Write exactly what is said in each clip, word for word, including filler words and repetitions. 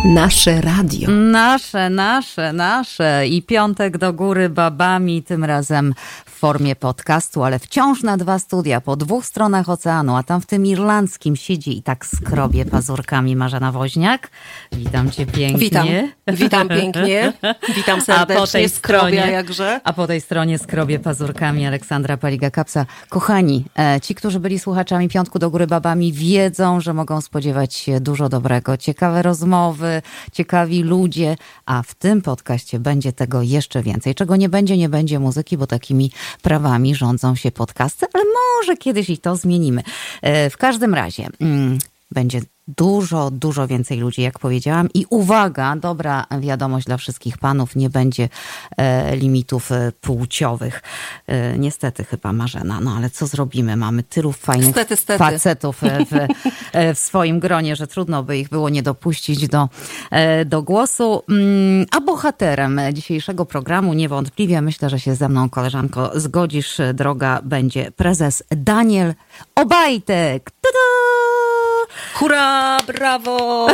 Nasze radio. Nasze, nasze, nasze. I piątek do góry babami, tym razem w formie podcastu, ale wciąż na dwa studia, po dwóch stronach oceanu, a tam w tym irlandzkim siedzi i tak skrobie pazurkami Marzena Woźniak. Witam cię pięknie. Witam, witam pięknie. Witam serdecznie. A po tej stronie, jakże. A po tej stronie skrobie pazurkami Aleksandra Paliga-Kapsa. Kochani, ci, którzy byli słuchaczami Piątku do góry babami, wiedzą, że mogą spodziewać się dużo dobrego. Ciekawe rozmowy, ciekawi ludzie, a w tym podcaście będzie tego jeszcze więcej. Czego nie będzie, nie będzie muzyki, bo takimi prawami rządzą się podcasty, ale może kiedyś i to zmienimy. W każdym razie mm, będzie dużo, dużo więcej ludzi, jak powiedziałam. I uwaga, dobra wiadomość dla wszystkich panów, nie będzie e, limitów e, płciowych. E, niestety chyba, Marzena, no ale co zrobimy? Mamy tylu fajnych stety, stety. facetów w, e, w swoim gronie, że trudno by ich było nie dopuścić do, e, do głosu. Mm, a bohaterem dzisiejszego programu niewątpliwie, myślę, że się ze mną, koleżanko, zgodzisz, droga, będzie prezes Daniel Obajtek. Tada! Hurra, brawo!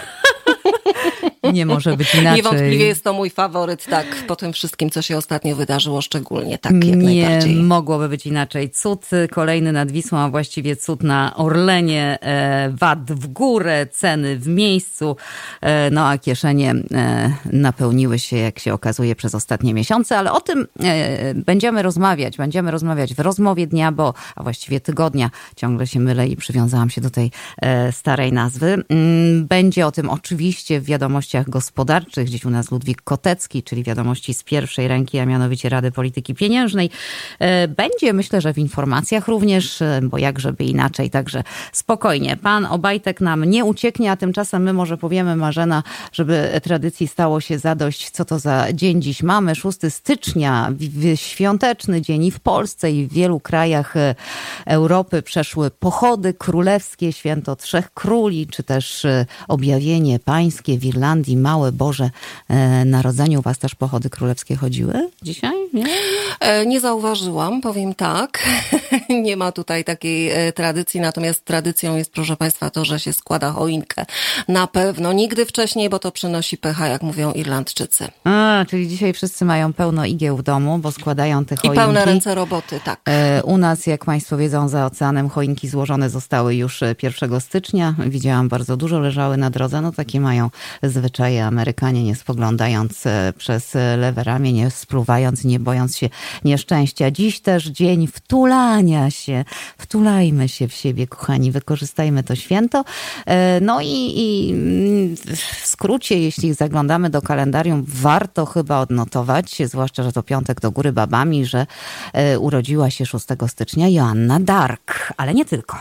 Nie może być inaczej. Niewątpliwie jest to mój faworyt, tak, po tym wszystkim, co się ostatnio wydarzyło, szczególnie tak jak Nie najbardziej. Nie mogłoby być inaczej. Cud kolejny nad Wisłą, a właściwie cud na Orlenie. V A T w górę, ceny w miejscu, no a kieszenie napełniły się, jak się okazuje, przez ostatnie miesiące, ale o tym będziemy rozmawiać. Będziemy rozmawiać w rozmowie dnia, bo, a właściwie tygodnia, ciągle się mylę i przywiązałam się do tej starej nazwy. Będzie o tym oczywiście w wiadomościach gospodarczych, gdzieś u nas Ludwik Kotecki, czyli wiadomości z pierwszej ręki, a mianowicie Rady Polityki Pieniężnej. Będzie, myślę, że w informacjach również, bo jak żeby inaczej, także spokojnie. Pan Obajtek nam nie ucieknie, a tymczasem my może powiemy, Marzena, żeby tradycji stało się zadość, co to za dzień dziś mamy. szóstego stycznia, świąteczny dzień i w Polsce, i w wielu krajach Europy przeszły pochody królewskie, święto Trzech Króli, czy też objawienie pańskie w Irlandii, Małe Boże Narodzenie. U was też pochody królewskie chodziły dzisiaj? Nie, nie zauważyłam, powiem tak. Nie ma tutaj takiej tradycji, natomiast tradycją jest, proszę państwa, to, że się składa choinkę. Na pewno nigdy wcześniej, bo to przynosi pecha, jak mówią Irlandczycy. A, czyli dzisiaj wszyscy mają pełno igieł w domu, bo składają te choinki. I pełne ręce roboty, tak. U nas, jak państwo wiedzą, za oceanem choinki złożone zostały już pierwszego stycznia. Widziałam, bardzo dużo leżały na drodze. No takie mają zwyczaje Amerykanie, nie spoglądając przez lewe ramię, nie spluwając, nie bojąc się nieszczęścia. Dziś też dzień wtulania się. Wtulajmy się w siebie, kochani. Wykorzystajmy to święto. No i, i w skrócie, jeśli zaglądamy do kalendarium, warto chyba odnotować, zwłaszcza, że to piątek do góry babami, że urodziła się szóstego stycznia Joanna Dark, ale nie tylko.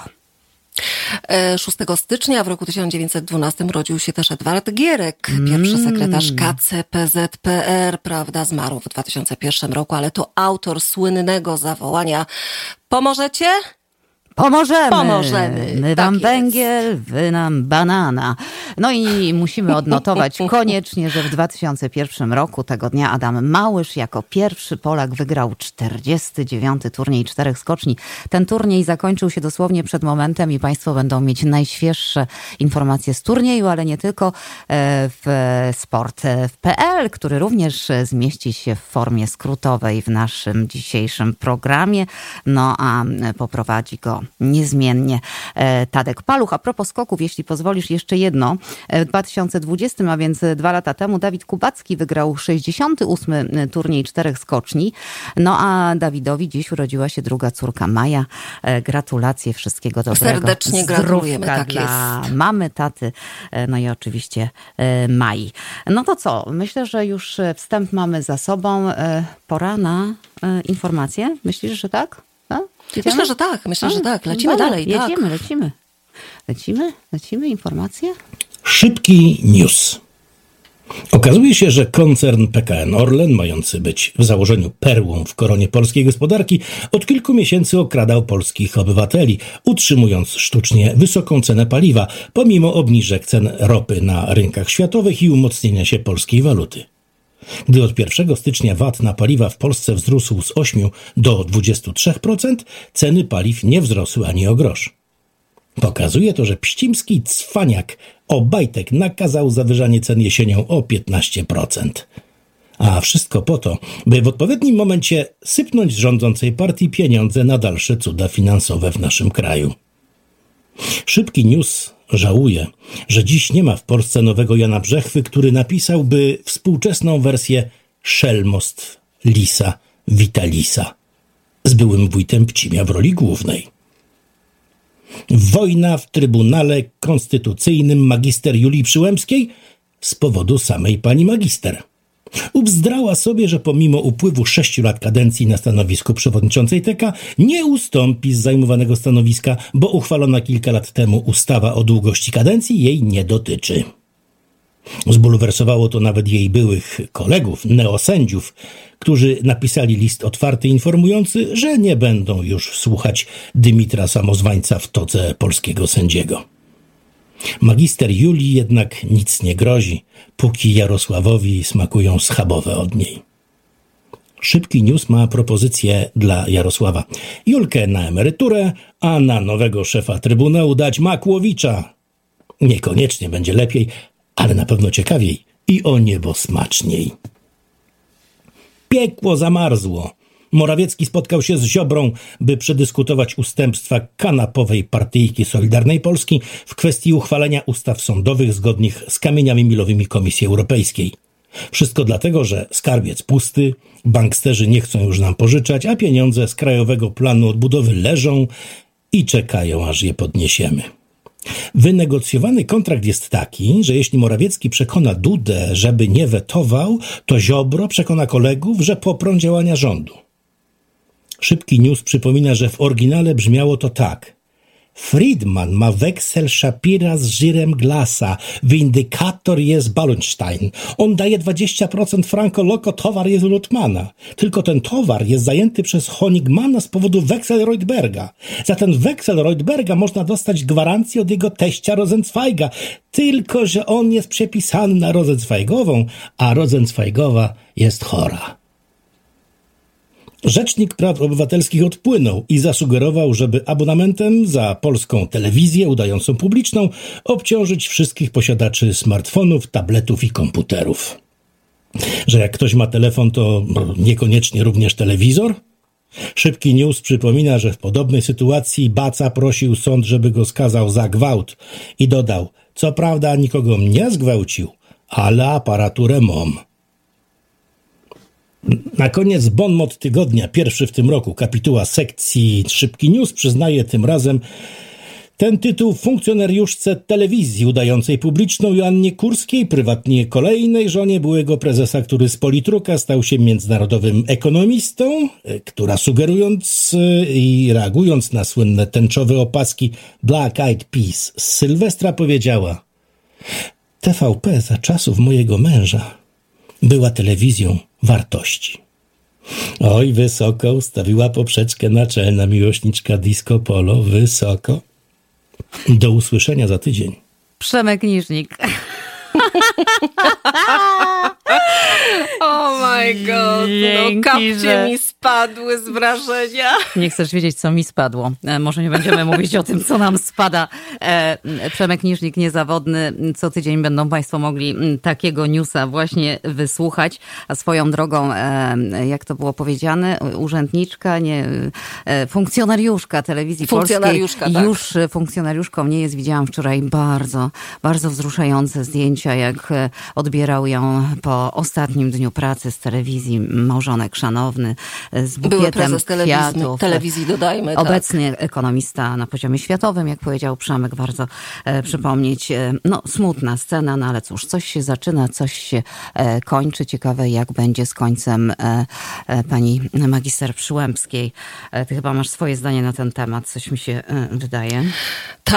szóstego stycznia w roku tysiąc dziewięćset dwunastym urodził się też Edward Gierek, pierwszy sekretarz K C P Z P R, prawda, zmarł w dwa tysiące pierwszym roku, ale to autor słynnego zawołania: pomożecie? Pomożemy. Pomożemy. My tak wam jest. węgiel, wy nam banana. No i musimy odnotować koniecznie, że w dwa tysiące pierwszym roku tego dnia Adam Małysz jako pierwszy Polak wygrał czterdziesty dziewiąty turniej czterech skoczni. Ten turniej zakończył się dosłownie przed momentem i państwo będą mieć najświeższe informacje z turnieju, ale nie tylko, w sport kropka p l, który również zmieści się w formie skrótowej w naszym dzisiejszym programie. No a poprowadzi go niezmiennie Tadek Paluch. A propos skoków, jeśli pozwolisz, jeszcze jedno. W dwa tysiące dwudziestym, a więc dwa lata temu, Dawid Kubacki wygrał sześćdziesiąty ósmy turniej czterech skoczni. No a Dawidowi dziś urodziła się druga córka Maja. Gratulacje, wszystkiego dobrego. Serdecznie gratulujemy, tak dla jest. mamy, taty, no i oczywiście Mai. No to co? Myślę, że już wstęp mamy za sobą. Pora na informacje. Myślisz, że tak? A? Myślę, że tak, myślę, A, że tak. Lecimy dobra, dalej. Jedziemy, tak. lecimy. Lecimy, lecimy, informacje? Szybki news. Okazuje się, że koncern P K N Orlen, mający być w założeniu perłą w koronie polskiej gospodarki, od kilku miesięcy okradał polskich obywateli, utrzymując sztucznie wysoką cenę paliwa, pomimo obniżek cen ropy na rynkach światowych i umocnienia się polskiej waluty. Gdy od pierwszego stycznia V A T na paliwa w Polsce wzrósł z ośmiu do dwudziestu trzech procent, ceny paliw nie wzrosły ani o grosz. Pokazuje to, że pścimski cwaniak Obajtek nakazał zawyżanie cen jesienią o piętnaście procent. A wszystko po to, by w odpowiednim momencie sypnąć z rządzącej partii pieniądze na dalsze cuda finansowe w naszym kraju. Szybki News żałuje, że dziś nie ma w Polsce nowego Jana Brzechwy, który napisałby współczesną wersję szelmostw Lisa Witalisa z byłym wójtem Pcimia w roli głównej. Wojna w Trybunale Konstytucyjnym magister Julii Przyłębskiej z powodu samej pani magister. Ubzdrała sobie, że pomimo upływu sześciu lat kadencji na stanowisku przewodniczącej T K nie ustąpi z zajmowanego stanowiska, bo uchwalona kilka lat temu ustawa o długości kadencji jej nie dotyczy. Zbulwersowało to nawet jej byłych kolegów, neosędziów, którzy napisali list otwarty informujący, że nie będą już słuchać Dymitra Samozwańca w todze polskiego sędziego. Magister Julii jednak nic nie grozi, póki Jarosławowi smakują schabowe od niej. Szybki News ma propozycję dla Jarosława. Julkę na emeryturę, a na nowego szefa Trybunału dać Makłowicza. Niekoniecznie będzie lepiej, ale na pewno ciekawiej i o niebo smaczniej. Piekło zamarzło. Morawiecki spotkał się z Ziobrą, by przedyskutować ustępstwa kanapowej partyjki Solidarnej Polski w kwestii uchwalenia ustaw sądowych zgodnych z kamieniami milowymi Komisji Europejskiej. Wszystko dlatego, że skarbiec pusty, banksterzy nie chcą już nam pożyczać, a pieniądze z Krajowego Planu Odbudowy leżą i czekają, aż je podniesiemy. Wynegocjowany kontrakt jest taki, że jeśli Morawiecki przekona Dudę, żeby nie wetował, to Ziobro przekona kolegów, że poprą działania rządu. Szybki News przypomina, że w oryginale brzmiało to tak. Friedman ma weksel Shapira z żyrem Glasa, windykator jest Ballonstein. On daje dwadzieścia procent franco loco, towar jest u Lutmana. Tylko ten towar jest zajęty przez Honigmana z powodu weksel Reutberga. Za ten weksel Reutberga można dostać gwarancję od jego teścia Rosenzweiga. Tylko że on jest przepisany na Rosenzweigową, a Rosenzweigowa jest chora. Rzecznik Praw Obywatelskich odpłynął i zasugerował, żeby abonamentem za polską telewizję udającą publiczną obciążyć wszystkich posiadaczy smartfonów, tabletów i komputerów. Że jak ktoś ma telefon, to niekoniecznie również telewizor? Szybki News przypomina, że w podobnej sytuacji Baca prosił sąd, żeby go skazał za gwałt i dodał, co prawda nikogo nie zgwałcił, ale aparaturę mam. Na koniec bon mot tygodnia, pierwszy w tym roku, kapituła sekcji Szybki News przyznaje tym razem ten tytuł funkcjonariuszce telewizji udającej publiczną Joannie Kurskiej, prywatnie kolejnej żonie byłego prezesa, który z politruka stał się międzynarodowym ekonomistą, która sugerując i reagując na słynne tęczowe opaski Black Eyed Peas z Sylwestra powiedziała: T V P za czasów mojego męża była telewizją wartości. Oj, wysoko ustawiła poprzeczkę naczelna miłośniczka disco polo, wysoko. Do usłyszenia za tydzień. Przemek Niżnik. Oh my god, no kapcie że... mi spadły z wrażenia. Nie chcesz wiedzieć, co mi spadło. E, może nie będziemy mówić o tym, co nam spada. E, Przemek Niżnik, niezawodny. Co tydzień będą Państwo mogli takiego newsa właśnie wysłuchać. A swoją drogą, e, jak to było powiedziane, urzędniczka, nie, e, funkcjonariuszka telewizji funkcjonariuszka, polskiej. Tak. Już funkcjonariuszką nie jest. Widziałam wczoraj bardzo, bardzo wzruszające zdjęcia, jak odbierał ją po ostatnim dniu pracy z telewizji małżonek szanowny z bukietem kwiatów. Telewizji dodajmy. Obecny tak. ekonomista na poziomie światowym, jak powiedział Przemek, warto e, przypomnieć. E, no smutna scena, no ale cóż, coś się zaczyna, coś się e, kończy. Ciekawe, jak będzie z końcem e, e, pani magister Przyłębskiej. E, ty chyba masz swoje zdanie na ten temat, coś mi się e, wydaje.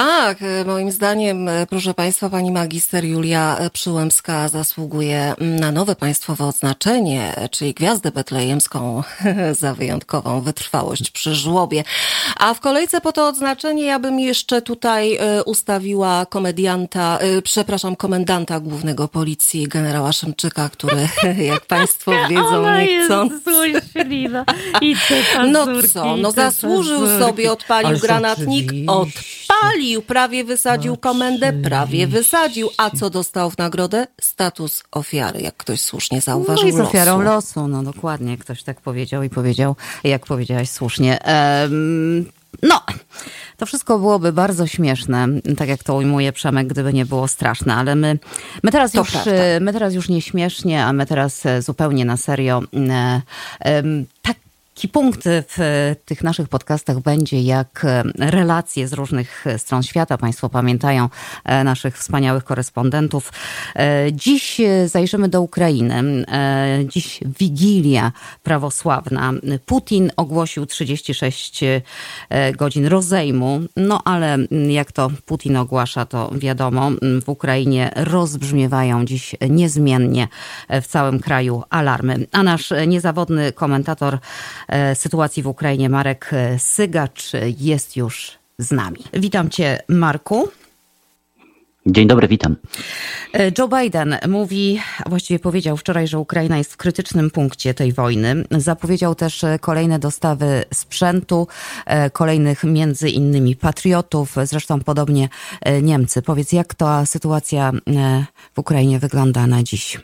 Tak, moim zdaniem, proszę Państwa, pani magister Julia Przyłębska zasługuje na nowe państwowe odznaczenie, czyli Gwiazdę Betlejemską za wyjątkową wytrwałość przy żłobie. A w kolejce po to odznaczenie ja bym jeszcze tutaj ustawiła komedianta, przepraszam, komendanta głównego policji, generała Szymczyka, który, jak państwo wiedzą, nie chcąc... I te no co, no zasłużył sobie, odpalił Ależ granatnik, oczywiście. odpalił, prawie wysadził komendę, prawie wysadził. A co dostał w nagrodę? Status ofiary, jak ktoś słusznie zauważył. No i z ofiarą losu. losu, no dokładnie, ktoś tak powiedział i powiedział, jak powiedziałaś słusznie. Um, no, to wszystko byłoby bardzo śmieszne, tak jak to ujmuje Przemek, gdyby nie było straszne, ale my, my, teraz, już, my teraz już nie śmiesznie, a my teraz zupełnie na serio. Um, tak. Taki punkt w tych naszych podcastach będzie jak relacje z różnych stron świata. Państwo pamiętają naszych wspaniałych korespondentów. Dziś zajrzymy do Ukrainy. Dziś Wigilia prawosławna. Putin ogłosił trzydzieści sześć godzin rozejmu. No ale jak to Putin ogłasza, to wiadomo, w Ukrainie rozbrzmiewają dziś niezmiennie w całym kraju alarmy. A nasz niezawodny komentator sytuacji w Ukrainie, Marek Sygacz, jest już z nami. Witam cię, Marku. Dzień dobry, witam. Joe Biden mówi, a właściwie powiedział wczoraj, że Ukraina jest w krytycznym punkcie tej wojny. Zapowiedział też kolejne dostawy sprzętu, kolejnych między innymi patriotów, zresztą podobnie Niemcy. Powiedz, jak ta sytuacja w Ukrainie wygląda na dziś?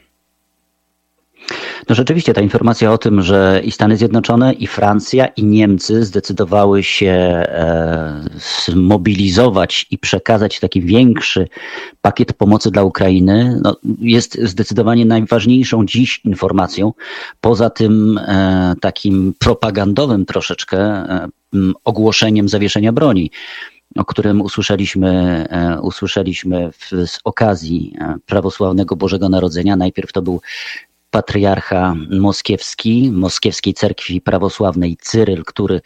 No rzeczywiście ta informacja o tym, że i Stany Zjednoczone, i Francja, i Niemcy zdecydowały się e, zmobilizować i przekazać taki większy pakiet pomocy dla Ukrainy, no, jest zdecydowanie najważniejszą dziś informacją. Poza tym e, takim propagandowym troszeczkę e, ogłoszeniem zawieszenia broni, o którym usłyszeliśmy, usłyszeliśmy w, z okazji prawosławnego Bożego Narodzenia. Najpierw to był patriarcha moskiewski, Moskiewskiej Cerkwi Prawosławnej Cyryl, który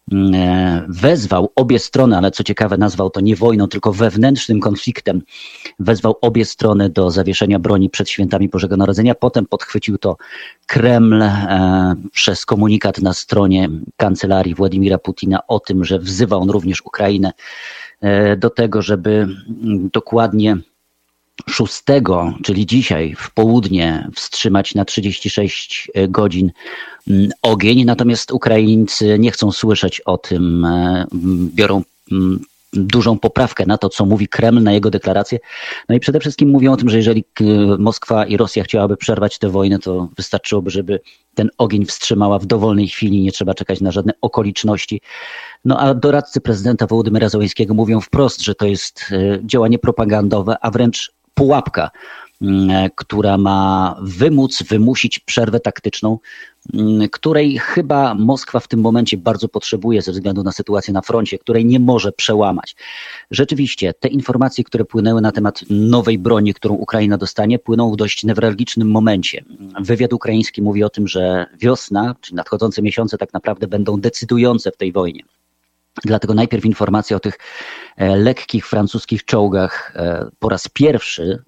wezwał obie strony, ale co ciekawe nazwał to nie wojną, tylko wewnętrznym konfliktem, wezwał obie strony do zawieszenia broni przed świętami Bożego Narodzenia. Potem podchwycił to Kreml e, przez komunikat na stronie kancelarii Władimira Putina o tym, że wzywa on również Ukrainę e, do tego, żeby dokładnie szóstego, czyli dzisiaj w południe, wstrzymać na trzydzieści sześć godzin ogień. Natomiast Ukraińcy nie chcą słyszeć o tym, biorą dużą poprawkę na to, co mówi Kreml, na jego deklarację. No i przede wszystkim mówią o tym, że jeżeli Moskwa i Rosja chciałaby przerwać tę wojnę, to wystarczyłoby, żeby ten ogień wstrzymała w dowolnej chwili, nie trzeba czekać na żadne okoliczności. No a doradcy prezydenta Wołodymyra Zełenskiego mówią wprost, że to jest działanie propagandowe, a wręcz pułapka, która ma wymóc, wymusić przerwę taktyczną, której chyba Moskwa w tym momencie bardzo potrzebuje ze względu na sytuację na froncie, której nie może przełamać. Rzeczywiście te informacje, które płynęły na temat nowej broni, którą Ukraina dostanie, płyną w dość newralgicznym momencie. Wywiad ukraiński mówi o tym, że wiosna, czyli nadchodzące miesiące tak naprawdę będą decydujące w tej wojnie. Dlatego najpierw informacja o tych lekkich francuskich czołgach. Po raz pierwszy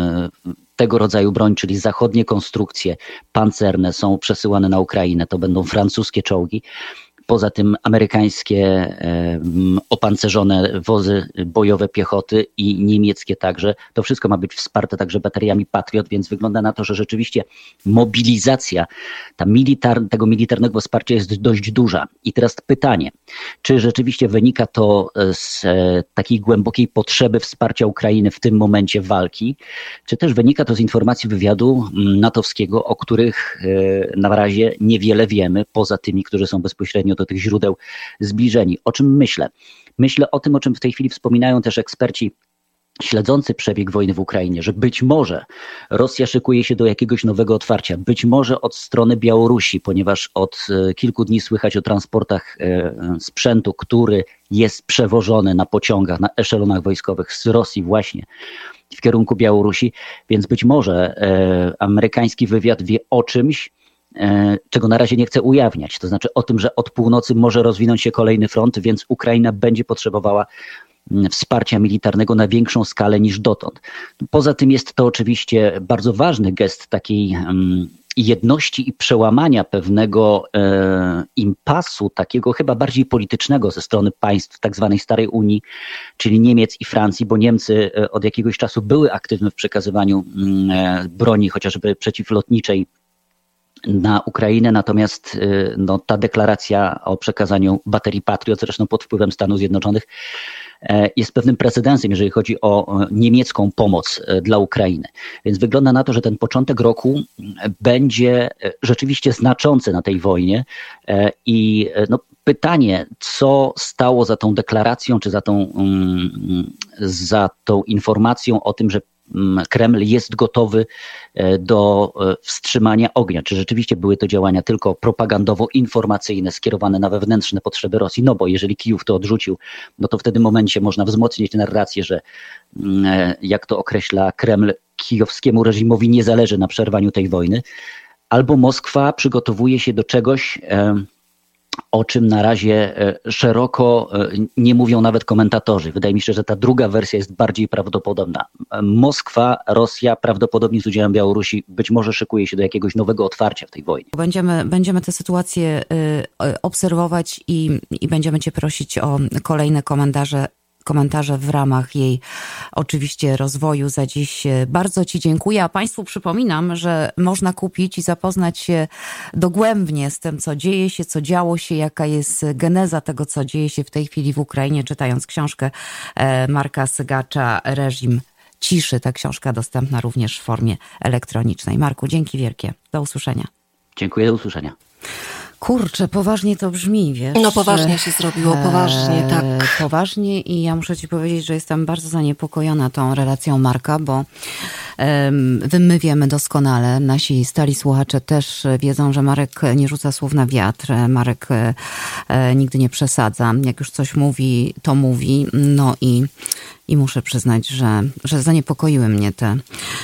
tego rodzaju broń, czyli zachodnie konstrukcje pancerne są przesyłane na Ukrainę. To będą francuskie czołgi. Poza tym amerykańskie e, opancerzone wozy bojowe piechoty i niemieckie także. To wszystko ma być wsparte także bateriami Patriot, więc wygląda na to, że rzeczywiście mobilizacja ta militar, tego militarnego wsparcia jest dość duża. I teraz pytanie, czy rzeczywiście wynika to z e, takiej głębokiej potrzeby wsparcia Ukrainy w tym momencie walki, czy też wynika to z informacji wywiadu natowskiego, o których e, na razie niewiele wiemy, poza tymi, którzy są bezpośrednio do tych źródeł zbliżeni. O czym myślę? Myślę o tym, o czym w tej chwili wspominają też eksperci śledzący przebieg wojny w Ukrainie, że być może Rosja szykuje się do jakiegoś nowego otwarcia, być może od strony Białorusi, ponieważ od kilku dni słychać o transportach sprzętu, który jest przewożony na pociągach, na eszelonach wojskowych z Rosji właśnie w kierunku Białorusi, więc być może amerykański wywiad wie o czymś, czego na razie nie chcę ujawniać. To znaczy o tym, że od północy może rozwinąć się kolejny front, więc Ukraina będzie potrzebowała wsparcia militarnego na większą skalę niż dotąd. Poza tym jest to oczywiście bardzo ważny gest takiej jedności i przełamania pewnego e, impasu, takiego chyba bardziej politycznego ze strony państw tak zwanej Starej Unii, czyli Niemiec i Francji, bo Niemcy od jakiegoś czasu były aktywne w przekazywaniu e, broni, chociażby przeciwlotniczej na Ukrainę, natomiast e, no, ta deklaracja o przekazaniu baterii Patriot, zresztą pod wpływem Stanów Zjednoczonych, jest pewnym precedensem, jeżeli chodzi o niemiecką pomoc dla Ukrainy. Więc wygląda na to, że ten początek roku będzie rzeczywiście znaczący na tej wojnie i no, pytanie, co stało za tą deklaracją, czy za tą, za tą informacją o tym, że Kreml jest gotowy do wstrzymania ognia. Czy rzeczywiście były to działania tylko propagandowo-informacyjne skierowane na wewnętrzne potrzeby Rosji? No bo jeżeli Kijów to odrzucił, no to w tym momencie można wzmocnić narrację, że jak to określa Kreml, kijowskiemu reżimowi nie zależy na przerwaniu tej wojny. Albo Moskwa przygotowuje się do czegoś, o czym na razie szeroko nie mówią nawet komentatorzy. Wydaje mi się, że ta druga wersja jest bardziej prawdopodobna. Moskwa, Rosja, prawdopodobnie z udziałem Białorusi, być może szykuje się do jakiegoś nowego otwarcia w tej wojnie. Będziemy, będziemy tę sytuację obserwować i, i będziemy cię prosić o kolejne komentarze komentarze w ramach jej oczywiście rozwoju. Za dziś bardzo ci dziękuję, a państwu przypominam, że można kupić i zapoznać się dogłębnie z tym, co dzieje się, co działo się, jaka jest geneza tego, co dzieje się w tej chwili w Ukrainie, czytając książkę Marka Sygacza Reżim ciszy. Ta książka dostępna również w formie elektronicznej. Marku, dzięki wielkie. Do usłyszenia. Dziękuję, do usłyszenia. Kurczę, poważnie to brzmi, wiesz? No poważnie się zrobiło, poważnie, tak. E, poważnie i ja muszę ci powiedzieć, że jestem bardzo zaniepokojona tą relacją Marka, bo e, my wiemy doskonale, nasi stali słuchacze też wiedzą, że Marek nie rzuca słów na wiatr, Marek e, nigdy nie przesadza. Jak już coś mówi, to mówi, no i I muszę przyznać, że, że zaniepokoiły mnie te,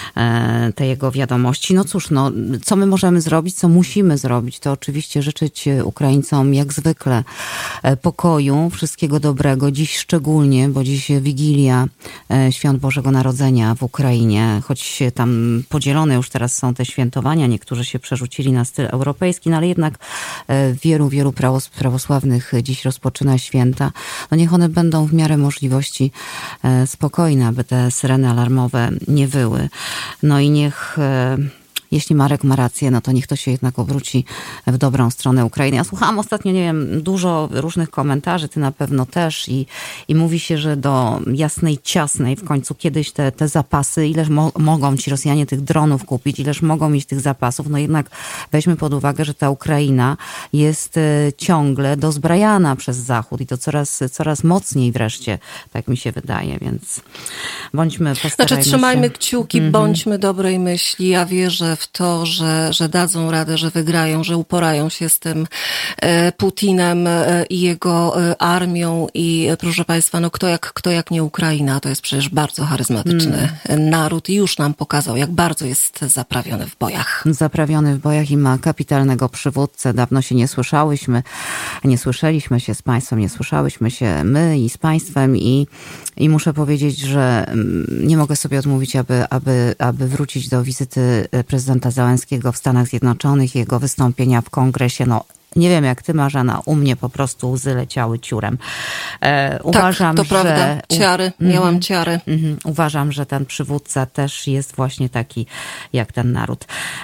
te jego wiadomości. No cóż, no, co my możemy zrobić, co musimy zrobić, to oczywiście życzyć Ukraińcom jak zwykle pokoju, wszystkiego dobrego. Dziś szczególnie, bo dziś Wigilia Świąt Bożego Narodzenia w Ukrainie, choć tam podzielone już teraz są te świętowania, niektórzy się przerzucili na styl europejski, no ale jednak wielu, wielu prawosławnych dziś rozpoczyna święta. No niech one będą w miarę możliwości spokojne, aby te syreny alarmowe nie wyły. No i niech, jeśli Marek ma rację, no to niech to się jednak obróci w dobrą stronę Ukrainy. Ja słuchałam ostatnio, nie wiem, dużo różnych komentarzy, ty na pewno też i, i mówi się, że do Jasnej Ciasnej w końcu kiedyś te, te zapasy, ileż mo- mogą ci Rosjanie tych dronów kupić, ileż mogą mieć tych zapasów, no jednak weźmy pod uwagę, że ta Ukraina jest ciągle dozbrajana przez Zachód i to coraz, coraz mocniej wreszcie, tak mi się wydaje, więc bądźmy, postarajmy Znaczy trzymajmy się. kciuki, mm-hmm. bądźmy dobrej myśli. Ja wierzę w to, że, że dadzą radę, że wygrają, że uporają się z tym e, Putinem e, i jego e, armią i e, proszę Państwa, no kto jak, kto jak nie Ukraina, to jest przecież bardzo charyzmatyczny mm. naród i już nam pokazał, jak bardzo jest zaprawiony w bojach. Zaprawiony w bojach i ma kapitalnego przywódcę. Dawno się nie słyszałyśmy, nie słyszeliśmy się z Państwem, nie słyszałyśmy się my i z Państwem i, i muszę powiedzieć, że nie mogę sobie odmówić, aby, aby, aby wrócić do wizyty prezydenta Załęskiego w Stanach Zjednoczonych, jego wystąpienia w kongresie. No, nie wiem jak ty, Marzena, u mnie po prostu łzy leciały ciurem. E, uważam, tak, to że... prawda, ciary, miałam mm-hmm, ciary. Mm-hmm, uważam, że ten przywódca też jest właśnie taki jak ten naród.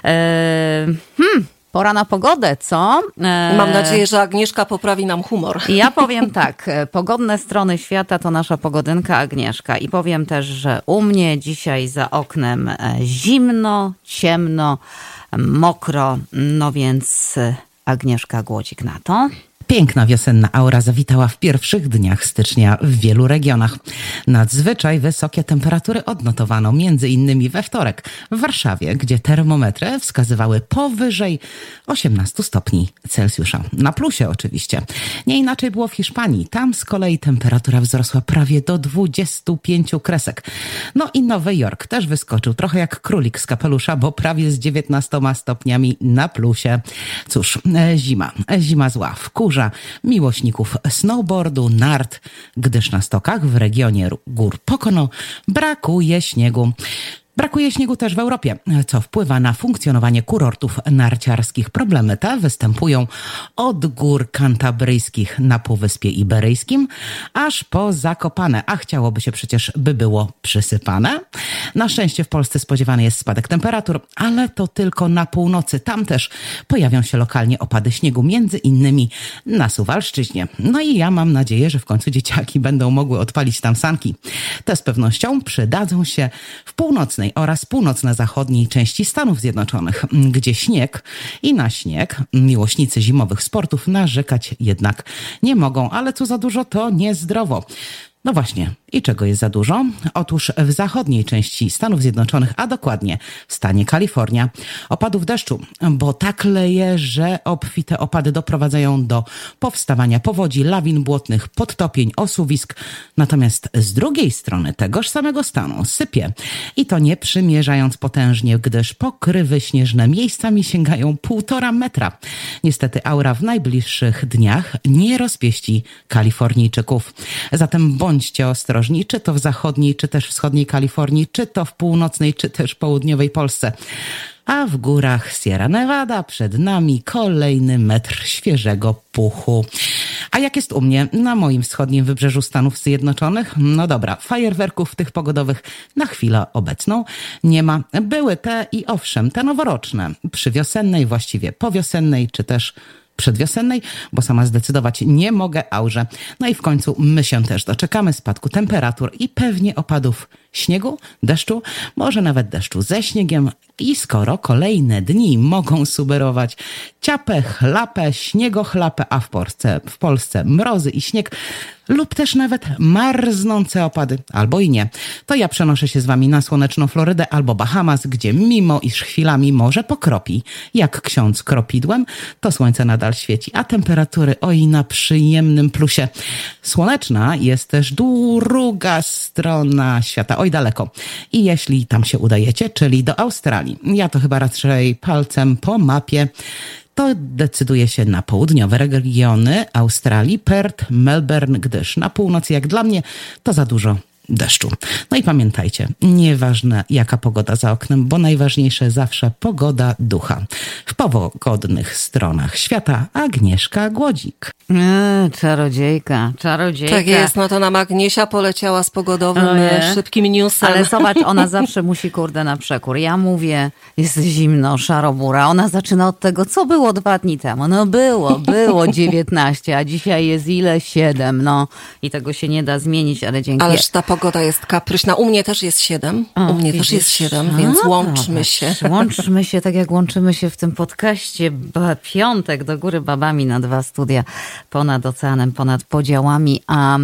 E, hmm. Pora na pogodę, co? Mam nadzieję, że Agnieszka poprawi nam humor. Ja powiem tak, pogodne strony świata to nasza pogodynka Agnieszka i powiem też, że u mnie dzisiaj za oknem zimno, ciemno, mokro, no więc Agnieszka Głodzik na to. Piękna wiosenna aura zawitała w pierwszych dniach stycznia w wielu regionach. Nadzwyczaj wysokie temperatury odnotowano między innymi we wtorek w Warszawie, gdzie termometry wskazywały powyżej osiemnaście stopni Celsjusza. Na plusie oczywiście. Nie inaczej było w Hiszpanii. Tam z kolei temperatura wzrosła prawie do dwudziestu pięciu kresek. No i Nowy Jork też wyskoczył trochę jak królik z kapelusza, bo prawie z dziewiętnastoma stopniami na plusie. Cóż, zima. Zima zła. Wkurza wzgórza, miłośników snowboardu, nart, gdyż na stokach w regionie gór Pocono brakuje śniegu. Brakuje śniegu też w Europie, co wpływa na funkcjonowanie kurortów narciarskich. Problemy te występują od gór kantabryjskich na Półwyspie Iberyjskim, aż po Zakopane, a chciałoby się przecież, by było przysypane. Na szczęście w Polsce spodziewany jest spadek temperatur, ale to tylko na północy. Tam też pojawią się lokalnie opady śniegu, między innymi na Suwalszczyźnie. No i ja mam nadzieję, że w końcu dzieciaki będą mogły odpalić tam sanki. Te z pewnością przydadzą się w północnej oraz północno-zachodniej części Stanów Zjednoczonych, gdzie śnieg i na śnieg miłośnicy zimowych sportów narzekać jednak nie mogą, ale co za dużo, to niezdrowo. No właśnie, i czego jest za dużo? Otóż w zachodniej części Stanów Zjednoczonych, a dokładnie w stanie Kalifornia, opadów deszczu, bo tak leje, że obfite opady doprowadzają do powstawania powodzi, lawin błotnych, podtopień, osuwisk. Natomiast z drugiej strony tegoż samego stanu sypie. I to nie przymierzając potężnie, gdyż pokrywy śnieżne miejscami sięgają półtora metra. Niestety aura w najbliższych dniach nie rozpieści Kalifornijczyków. Zatem bądźcie ostrożni, czy to w zachodniej, czy też wschodniej Kalifornii, czy to w północnej, czy też południowej Polsce. A w górach Sierra Nevada przed nami kolejny metr świeżego puchu. A jak jest u mnie na moim wschodnim wybrzeżu Stanów Zjednoczonych? No dobra, fajerwerków tych pogodowych na chwilę obecną nie ma. Były te i owszem, te noworoczne, przywiosennej, właściwie powiosennej, czy też przedwiosennej, bo sama zdecydować nie mogę, aurze. No i w końcu my się też doczekamy spadku temperatur i pewnie opadów śniegu, deszczu, może nawet deszczu ze śniegiem. I skoro kolejne dni mogą sugerować ciapę, chlapę, śniegochlapę, a w Polsce, w Polsce mrozy i śnieg lub też nawet marznące opady, albo i nie, to ja przenoszę się z wami na słoneczną Florydę albo Bahamas, gdzie mimo iż chwilami może pokropi, jak ksiądz kropidłem, to słońce nadal świeci, a temperatury oj na przyjemnym plusie. Słoneczna jest też druga strona świata, oj daleko. I jeśli tam się udajecie, czyli do Australii, ja to chyba raczej palcem po mapie, to decyduje się na południowe regiony Australii, Perth, Melbourne, gdyż na północy, jak dla mnie, to za dużo deszczu. No i pamiętajcie, nieważne jaka pogoda za oknem, bo najważniejsze zawsze pogoda ducha. W pogodnych stronach świata Agnieszka Głodzik. Eee, czarodziejka, czarodziejka. Tak jest, no to nam Agniesia poleciała z pogodowym, Oje. szybkim newsem. Ale zobacz, ona zawsze musi, kurde, na przekór. Ja mówię, jest zimno, szarobura. Ona zaczyna od tego, co było dwa dni temu. No było, było dziewiętnaście, a dzisiaj jest ile? siedem. No i tego się nie da zmienić, ale dzięki... Ależ ta pogoda jest kapryśna. U mnie też jest siedem. O, U mnie widzisz? też jest siedem, A, więc to łączmy patrz, się. Łączmy się, tak jak łączymy się w tym podcaście ba, Piątek do góry babami na dwa studia ponad oceanem, ponad podziałami, a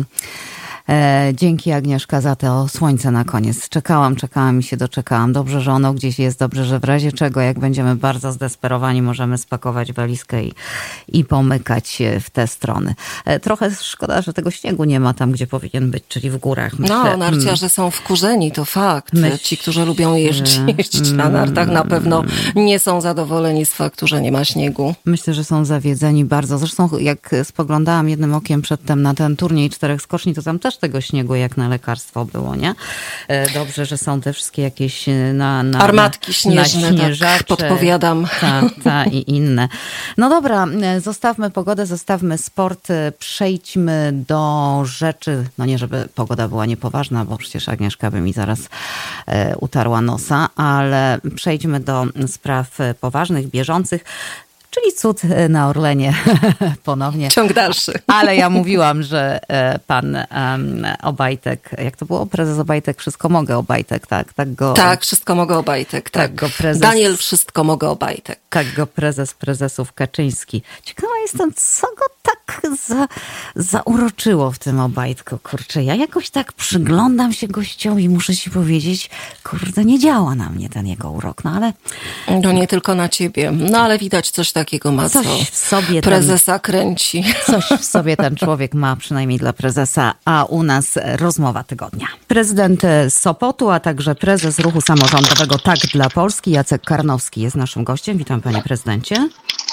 E, dzięki Agnieszka za to słońce na koniec. Czekałam, czekałam i się doczekałam. Dobrze, że ono gdzieś jest, dobrze, że w razie czego, jak będziemy bardzo zdesperowani, możemy spakować walizkę i, i pomykać w te strony. E, trochę szkoda, że tego śniegu nie ma tam, gdzie powinien być, czyli w górach. Myślę, no, narciarze są wkurzeni, to fakt. Myśl, Ci, którzy lubią jeździć, jeździć na nartach, na pewno nie są zadowoleni z faktu, że nie ma śniegu. Myślę, że są zawiedzeni bardzo. Zresztą jak spoglądałam jednym okiem przedtem na ten turniej czterech skoczni, to tam też tego śniegu jak na lekarstwo było, nie? Dobrze, że są te wszystkie jakieś na, na, armatki śnieżne, na śnieżacze, tak podpowiadam. Ta, ta i inne. No dobra, zostawmy pogodę, zostawmy sport, przejdźmy do rzeczy, no nie żeby pogoda była niepoważna, bo przecież Agnieszka by mi zaraz e, utarła nosa, ale przejdźmy do spraw poważnych, bieżących. Czyli cud na Orlenie ponownie. Ciąg dalszy. Ale ja mówiłam, że pan um, Obajtek, jak to było? Prezes Obajtek, wszystko mogę Obajtek, tak? Tak, go, tak wszystko mogę Obajtek, tak. tak go prezes, Daniel, wszystko mogę Obajtek. Tak go prezes prezesów Kaczyński. Ciekawa jestem, co go tak za, zauroczyło w tym Obajtku. Kurczę, ja jakoś tak przyglądam się gościowi, muszę ci powiedzieć, kurde, nie działa na mnie ten jego urok, no ale... To nie tylko na ciebie, no ale widać coś takiego ma, coś co w sobie prezesa ten, kręci. Coś w sobie ten człowiek ma, przynajmniej dla prezesa, a u nas rozmowa tygodnia. Prezydent Sopotu, a także prezes ruchu samorządowego Tak dla Polski, Jacek Karnowski jest naszym gościem. Witam, panie prezydencie.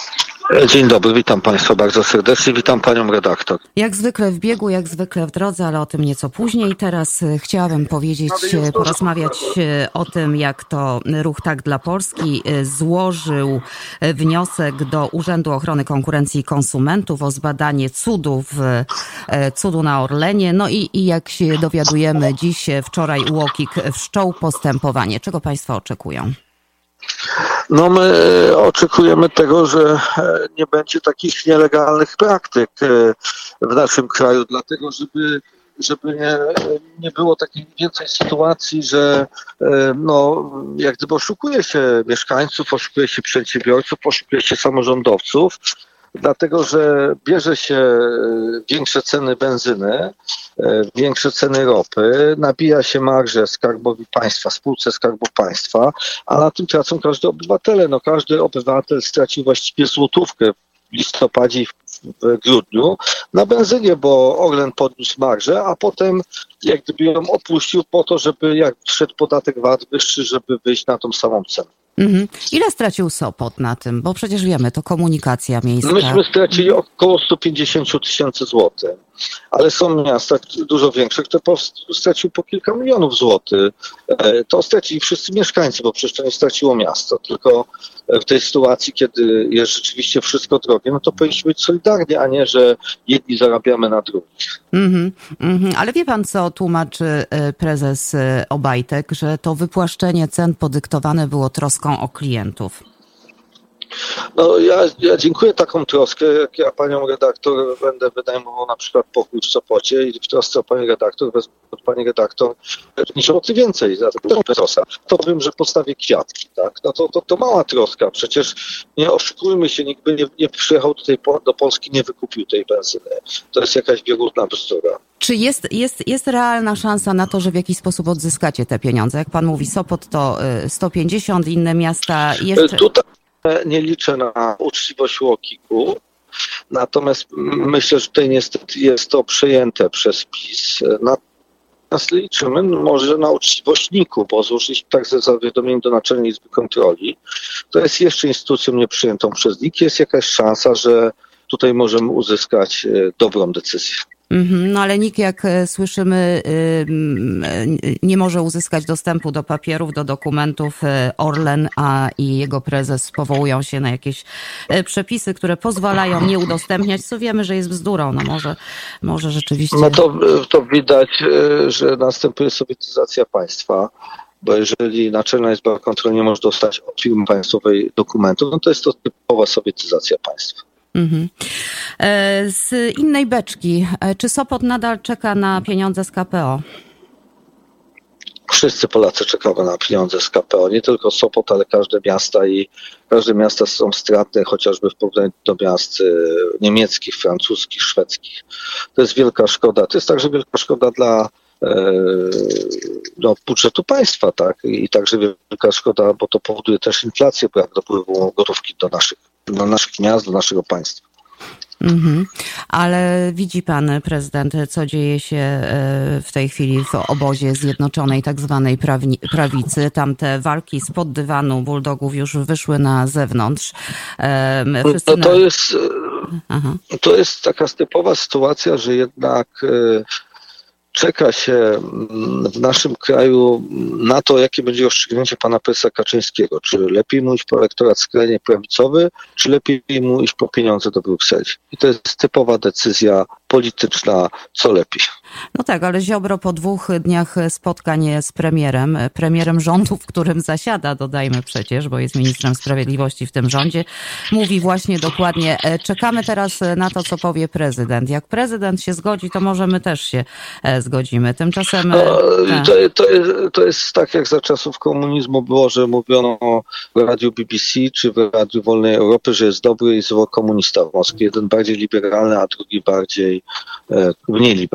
Dzień dobry, witam Państwa bardzo serdecznie, witam Panią redaktor. Jak zwykle w biegu, jak zwykle w drodze, ale o tym nieco później. Teraz chciałabym powiedzieć, porozmawiać o tym, jak to Ruch Tak dla Polski złożył wniosek do Urzędu Ochrony Konkurencji i Konsumentów o zbadanie cudów, cudu na Orlenie. No i, i jak się dowiadujemy dziś, wczoraj U O K I K wszczął postępowanie. Czego Państwo oczekują? No my oczekujemy tego, że nie będzie takich nielegalnych praktyk w naszym kraju, dlatego żeby, żeby nie, nie było takiej więcej sytuacji, że no, jak gdyby oszukuje się mieszkańców, oszukuje się przedsiębiorców, oszukuje się samorządowców, dlatego że bierze się większe ceny benzyny, większe ceny ropy, nabija się marże Skarbowi Państwa, spółce Skarbu Państwa, a na tym tracą każdy obywatele. No każdy obywatel stracił właściwie złotówkę w listopadzie i w grudniu na benzynie, bo Orlen podniósł marżę, a potem jak gdyby ją opuścił po to, żeby jak wszedł podatek V A T wyższy, żeby wyjść na tą samą cenę. Mhm. Ile stracił Sopot na tym? Bo przecież wiemy, to komunikacja miejska. Myśmy stracili około sto pięćdziesiąt tysięcy złotych, ale są miasta dużo większe, które po prostu straciły po kilka milionów złotych. To stracili wszyscy mieszkańcy, bo przecież to nie straciło miasto, tylko w tej sytuacji, kiedy jest rzeczywiście wszystko drogie, no to powinniśmy być solidarni, a nie, że jedni zarabiamy na drugich. Mm-hmm, mm-hmm. Ale wie pan, co tłumaczy prezes Obajtek, że to wypłaszczenie cen podyktowane było troską o klientów? No ja, ja dziękuję taką troskę, jak ja panią redaktor będę wynajmował na przykład pokój w Sopocie i w trosce o pani redaktor wezmę od pani redaktor niż o ty więcej za to trosa. To powiem, że postawię kwiatki, tak? No to, to, to mała troska. Przecież nie oszukujmy się, nikt by nie, nie przyjechał tutaj do Polski, nie wykupił tej benzyny. To jest jakaś biegunna bzdura. Czy jest, jest, jest realna szansa na to, że w jakiś sposób odzyskacie te pieniądze? Jak pan mówi, Sopot to sto pięćdziesiąt, inne miasta jeszcze... Tutaj nie liczę na uczciwość U O K I K-u, natomiast myślę, że tutaj niestety jest to przejęte przez PiS. Natomiast liczymy może na uczciwość N I K-u, bo złożyliśmy także zawiadomienie do Naczelnej Izby Kontroli. To jest jeszcze instytucją nieprzyjętą przez N I K. Jest jakaś szansa, że tutaj możemy uzyskać dobrą decyzję. No ale nikt, jak słyszymy, nie może uzyskać dostępu do papierów, do dokumentów. Orlen a i jego prezes powołują się na jakieś przepisy, które pozwalają nie udostępniać, co wiemy, że jest bzdurą. No może, może rzeczywiście... No to, to widać, że następuje sowietyzacja państwa, bo jeżeli Naczelna Izba Kontroli nie może dostać od firmy państwowej dokumentów, no to jest to typowa sowietyzacja państwa. Mhm. Z innej beczki, czy Sopot nadal czeka na pieniądze z K P O? Wszyscy Polacy czekają na pieniądze z K P O, nie tylko Sopot, ale każde miasta i każde miasta są stratne, chociażby w porównaniu do miast niemieckich, francuskich, szwedzkich. To jest wielka szkoda. To jest także wielka szkoda dla do budżetu państwa, tak? I także wielka szkoda, bo to powoduje też inflację, brak dopływu gotówki do naszych, do naszych miast, do naszego państwa. Mhm. Ale widzi pan, prezydent, co dzieje się w tej chwili w obozie Zjednoczonej tak zwanej prawi- prawicy. Tam te walki spod dywanu bulldogów już wyszły na zewnątrz. Wszyscy no to, jest, Aha. to jest taka typowa sytuacja, że jednak czeka się w naszym kraju na to, jakie będzie rozstrzygnięcie pana prezesa Kaczyńskiego. Czy lepiej mu iść po elektorat skrajnie prawicowy, czy lepiej mu iść po pieniądze do Brukseli. I to jest typowa decyzja polityczna, co lepiej. No tak, ale Ziobro po dwóch dniach spotkań z premierem, premierem rządu, w którym zasiada, dodajmy przecież, bo jest ministrem sprawiedliwości w tym rządzie, mówi właśnie dokładnie, czekamy teraz na to, co powie prezydent. Jak prezydent się zgodzi, to może my też się zgodzimy. Tymczasem... No, to, to, jest, to jest tak, jak za czasów komunizmu było, że mówiono w radiu B B C czy w Radiu Wolnej Europy, że jest dobry i zły komunista w Moskwie. Jeden bardziej liberalny, a drugi bardziej e, mniej liberalny.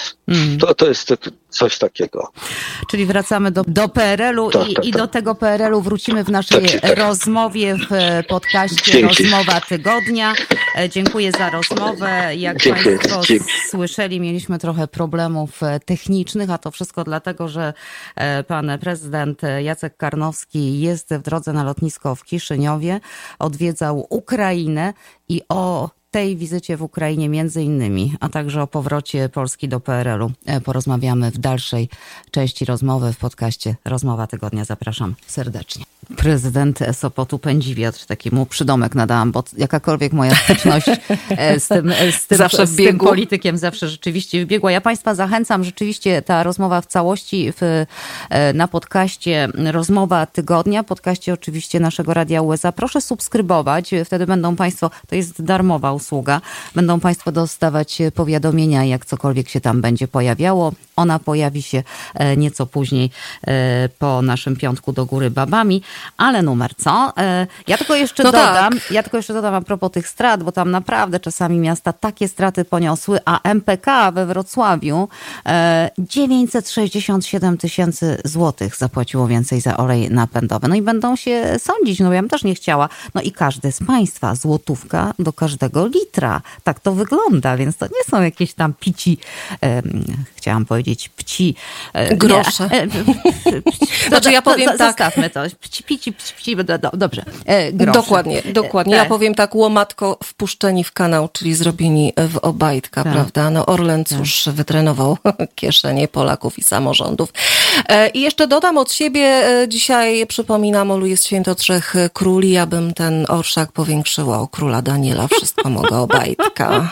Mm. To, to jest coś takiego. Czyli wracamy do, do P R L u tak, i, tak, i tak. do tego P R L u wrócimy w naszej tak, tak. rozmowie w podcaście Dzięki. Rozmowa Tygodnia. Dziękuję za rozmowę. Jak Dziękuję. Państwo Dzięki. słyszeli, mieliśmy trochę problemów technicznych, a to wszystko dlatego, że pan prezydent Jacek Karnowski jest w drodze na lotnisko w Kiszyniowie, odwiedzał Ukrainę i o tej wizycie w Ukrainie między innymi, a także o powrocie Polski do P R L u porozmawiamy w dalszej części rozmowy w podcaście Rozmowa Tygodnia. Zapraszam serdecznie. Prezydent Sopotu Pędziwiatr, taki mu przydomek nadałam, bo jakakolwiek moja styczność z tym, z tym, zawsze z tym politykiem zawsze rzeczywiście wybiegła. Ja Państwa zachęcam, rzeczywiście ta rozmowa w całości w, na podcaście Rozmowa Tygodnia, podcaście oczywiście naszego Radia U S A. Proszę subskrybować, wtedy będą Państwo, to jest darmowa usługa, będą Państwo dostawać powiadomienia, jak cokolwiek się tam będzie pojawiało. Ona pojawi się nieco później po naszym piątku do góry babami. Ale numer co? Ja tylko jeszcze no dodam, tak. ja tylko jeszcze dodam a propos tych strat, bo tam naprawdę czasami miasta takie straty poniosły, a M P K we Wrocławiu dziewięćset sześćdziesiąt siedem tysięcy złotych zapłaciło więcej za olej napędowy. No i będą się sądzić, no ja bym też nie chciała. No i każdy z Państwa złotówka do każdego litra. Tak to wygląda, więc to nie są jakieś tam pici, e, chciałam powiedzieć pci. E, grosze. Nie, e, znaczy ja powiem to, tak. Zostawmy to. Pci, pici, pci, pci, do, do, dobrze. E, grosze. Dokładnie, dokładnie. E, ja powiem tak, łomatko wpuszczeni w kanał, czyli zrobieni w Obajtka, tak. prawda? No Orlen cóż, tak. wytrenował kieszenie Polaków i samorządów. E, I jeszcze dodam od siebie, e, dzisiaj przypominam, Olu, jest święto Trzech Króli, ja bym ten orszak powiększyła o króla Daniela, wszystko mogę Obajtka.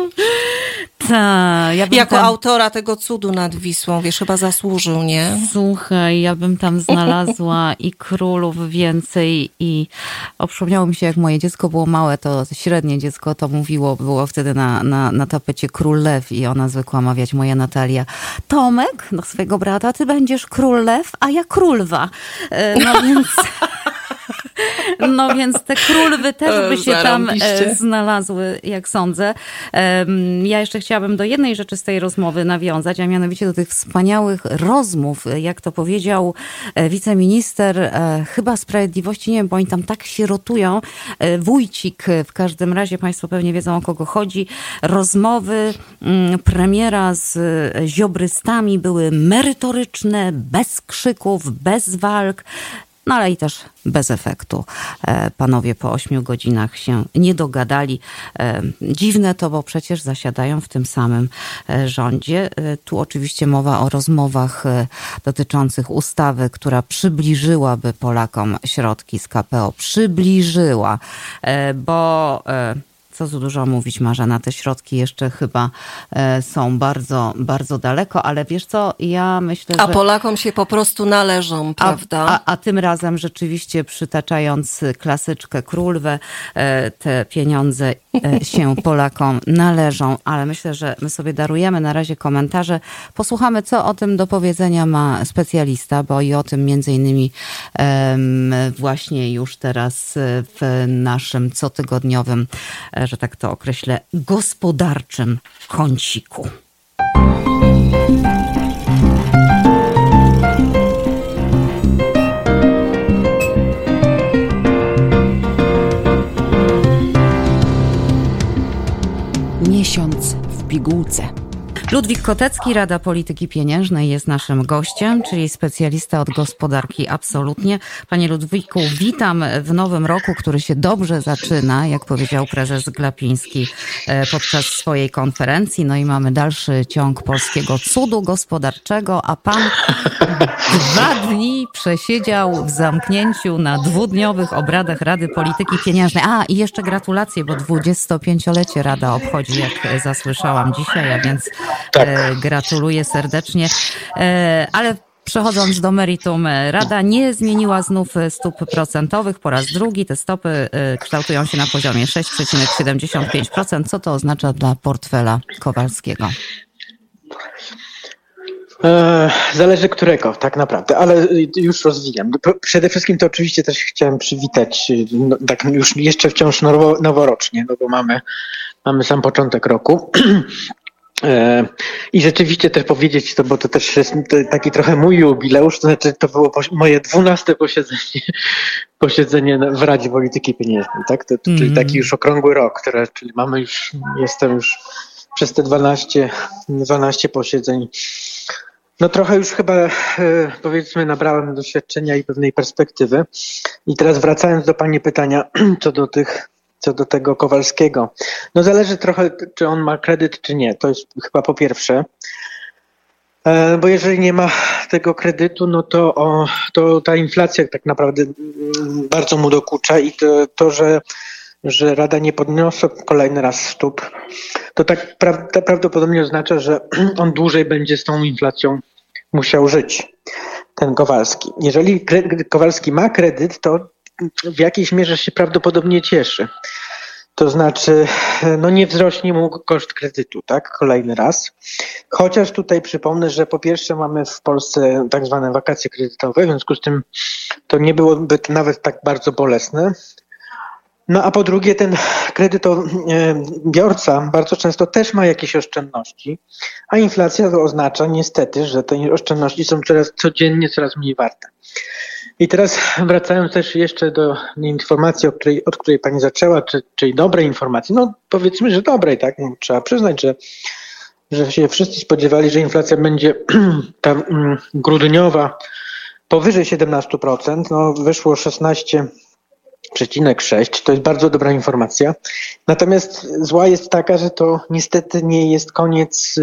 Ta, ja jako tam... autora tego cudu nad Wisłą, wiesz, chyba zasłużył, nie? Słuchaj, ja bym tam znalazła i królów więcej i o, przypomniało mi się, jak moje dziecko było małe, to średnie dziecko to mówiło, było wtedy na, na, na tapecie Król Lew i ona zwykła mawiać, moja Natalia, Tomek, do swojego brata, ty będziesz Król Lew, a ja Królwa. No więc... No więc te królwy też by się tam znalazły, jak sądzę. Ja jeszcze chciałabym do jednej rzeczy z tej rozmowy nawiązać, a mianowicie do tych wspaniałych rozmów, jak to powiedział wiceminister chyba Sprawiedliwości, nie wiem, bo oni tam tak się rotują, Wójcik, w każdym razie Państwo pewnie wiedzą, o kogo chodzi. Rozmowy premiera z ziobrystami były merytoryczne, bez krzyków, bez walk. No ale i też bez efektu. Panowie po ośmiu godzinach się nie dogadali. Dziwne to, bo przecież zasiadają w tym samym rządzie. Tu oczywiście mowa o rozmowach dotyczących ustawy, która przybliżyłaby Polakom środki z K P O. Przybliżyła, bo... Co tu dużo mówić, Marzena, te środki jeszcze chyba e, są bardzo, bardzo daleko, ale wiesz co, ja myślę, a że... A Polakom się po prostu należą, prawda? A, a, a tym razem rzeczywiście przytaczając klasyczkę Królwę, e, te pieniądze e, się Polakom należą, ale myślę, że my sobie darujemy na razie komentarze. Posłuchamy, co o tym do powiedzenia ma specjalista, bo i o tym między innymi e, właśnie już teraz w naszym cotygodniowym, że tak to określę, gospodarczym kąciku. Miesiąc w pigułce. Ludwik Kotecki, Rada Polityki Pieniężnej jest naszym gościem, czyli specjalista od gospodarki absolutnie. Panie Ludwiku, witam w nowym roku, który się dobrze zaczyna, jak powiedział prezes Glapiński podczas swojej konferencji. No i mamy dalszy ciąg polskiego cudu gospodarczego, a pan dwa dni przesiedział w zamknięciu na dwudniowych obradach Rady Polityki Pieniężnej. A, i jeszcze gratulacje, bo dwudziestopięciolecie Rada obchodzi, jak zasłyszałam dzisiaj, a więc tak. Gratuluję serdecznie. Ale przechodząc do meritum, Rada nie zmieniła znów stóp procentowych po raz drugi. Te stopy kształtują się na poziomie sześć przecinek siedemdziesiąt pięć procent. Co to oznacza dla portfela Kowalskiego? Zależy którego, tak naprawdę, ale już rozwijam. Przede wszystkim to oczywiście też chciałem przywitać, no, tak już jeszcze wciąż nowo, noworocznie, no bo mamy, mamy sam początek roku. I rzeczywiście też powiedzieć to, bo to też jest taki trochę mój jubileusz, to znaczy to było moje dwunaste posiedzenie, posiedzenie w Radzie Polityki Pieniężnej, tak? To, to, mm. Czyli taki już okrągły rok, które, czyli mamy już, jestem już przez te dwanaście, dwanaście posiedzeń. No trochę już chyba powiedzmy nabrałem doświadczenia i pewnej perspektywy. I teraz wracając do pani pytania co do tych Co do tego Kowalskiego. No zależy trochę, czy on ma kredyt, czy nie. To jest chyba po pierwsze. Bo jeżeli nie ma tego kredytu, no to, o, to ta inflacja tak naprawdę bardzo mu dokucza i to, to że, że Rada nie podniosła kolejny raz stóp, to tak pra, to prawdopodobnie oznacza, że on dłużej będzie z tą inflacją musiał żyć, ten Kowalski. Jeżeli kredyt, Kowalski ma kredyt, to w jakiejś mierze się prawdopodobnie cieszy. To znaczy, no nie wzrośnie mu koszt kredytu, tak? Kolejny raz. Chociaż tutaj przypomnę, że po pierwsze mamy w Polsce tak zwane wakacje kredytowe, w związku z tym to nie byłoby nawet tak bardzo bolesne. No a po drugie ten kredytobiorca bardzo często też ma jakieś oszczędności, a inflacja to oznacza niestety, że te oszczędności są coraz codziennie coraz mniej warte. I teraz wracając też jeszcze do informacji, od której, od której pani zaczęła, czy, czyli dobrej informacji, no powiedzmy, że dobrej, tak? No, trzeba przyznać, że, że się wszyscy spodziewali, że inflacja będzie ta mm, grudniowa powyżej siedemnaście procent, no wyszło szesnaście przecinek sześć, to jest bardzo dobra informacja. Natomiast zła jest taka, że to niestety nie jest koniec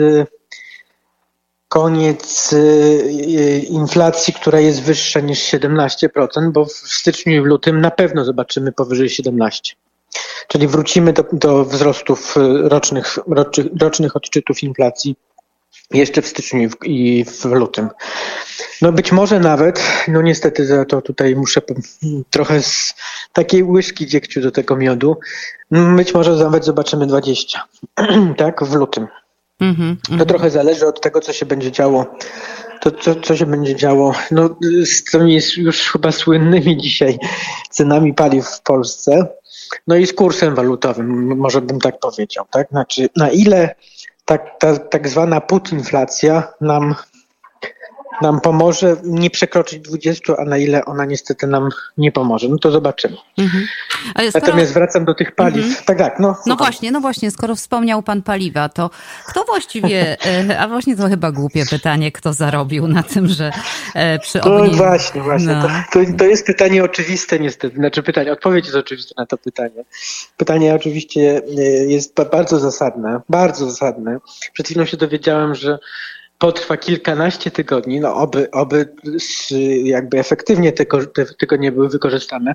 koniec inflacji, która jest wyższa niż siedemnaście procent, bo w styczniu i w lutym na pewno zobaczymy powyżej siedemnaście procent. Czyli wrócimy do, do wzrostów rocznych, rocznych, rocznych odczytów inflacji jeszcze w styczniu i w, i w lutym. No być może nawet, no niestety za to tutaj muszę trochę z takiej łyżki dziegciu do tego miodu, być może nawet zobaczymy dwadzieścia, tak, w lutym. Mm-hmm, to trochę zależy od tego, co się będzie działo. To, co, co się będzie działo no, z tymi już chyba słynnymi dzisiaj cenami paliw w Polsce, no i z kursem walutowym, może bym tak powiedział. Tak? Znaczy, na ile tak, ta tak zwana putinflacja nam, nam pomoże nie przekroczyć dwudziestu, a na ile ona niestety nam nie pomoże. No to zobaczymy. Mm-hmm. Ale skoro... Natomiast wracam do tych paliw. Mm-hmm. Tak, tak. No, no właśnie, no właśnie, skoro wspomniał pan paliwa, to kto właściwie, a właśnie to chyba głupie pytanie, kto zarobił na tym, że przy ogniu... No właśnie, właśnie. No. To, to, to jest pytanie oczywiste niestety. Znaczy pytanie, odpowiedź jest oczywista na to pytanie. Pytanie oczywiście jest bardzo zasadne, bardzo zasadne. Przed chwilą się dowiedziałem, że potrwa kilkanaście tygodni, no oby, oby jakby efektywnie te, te tygodnie były wykorzystane.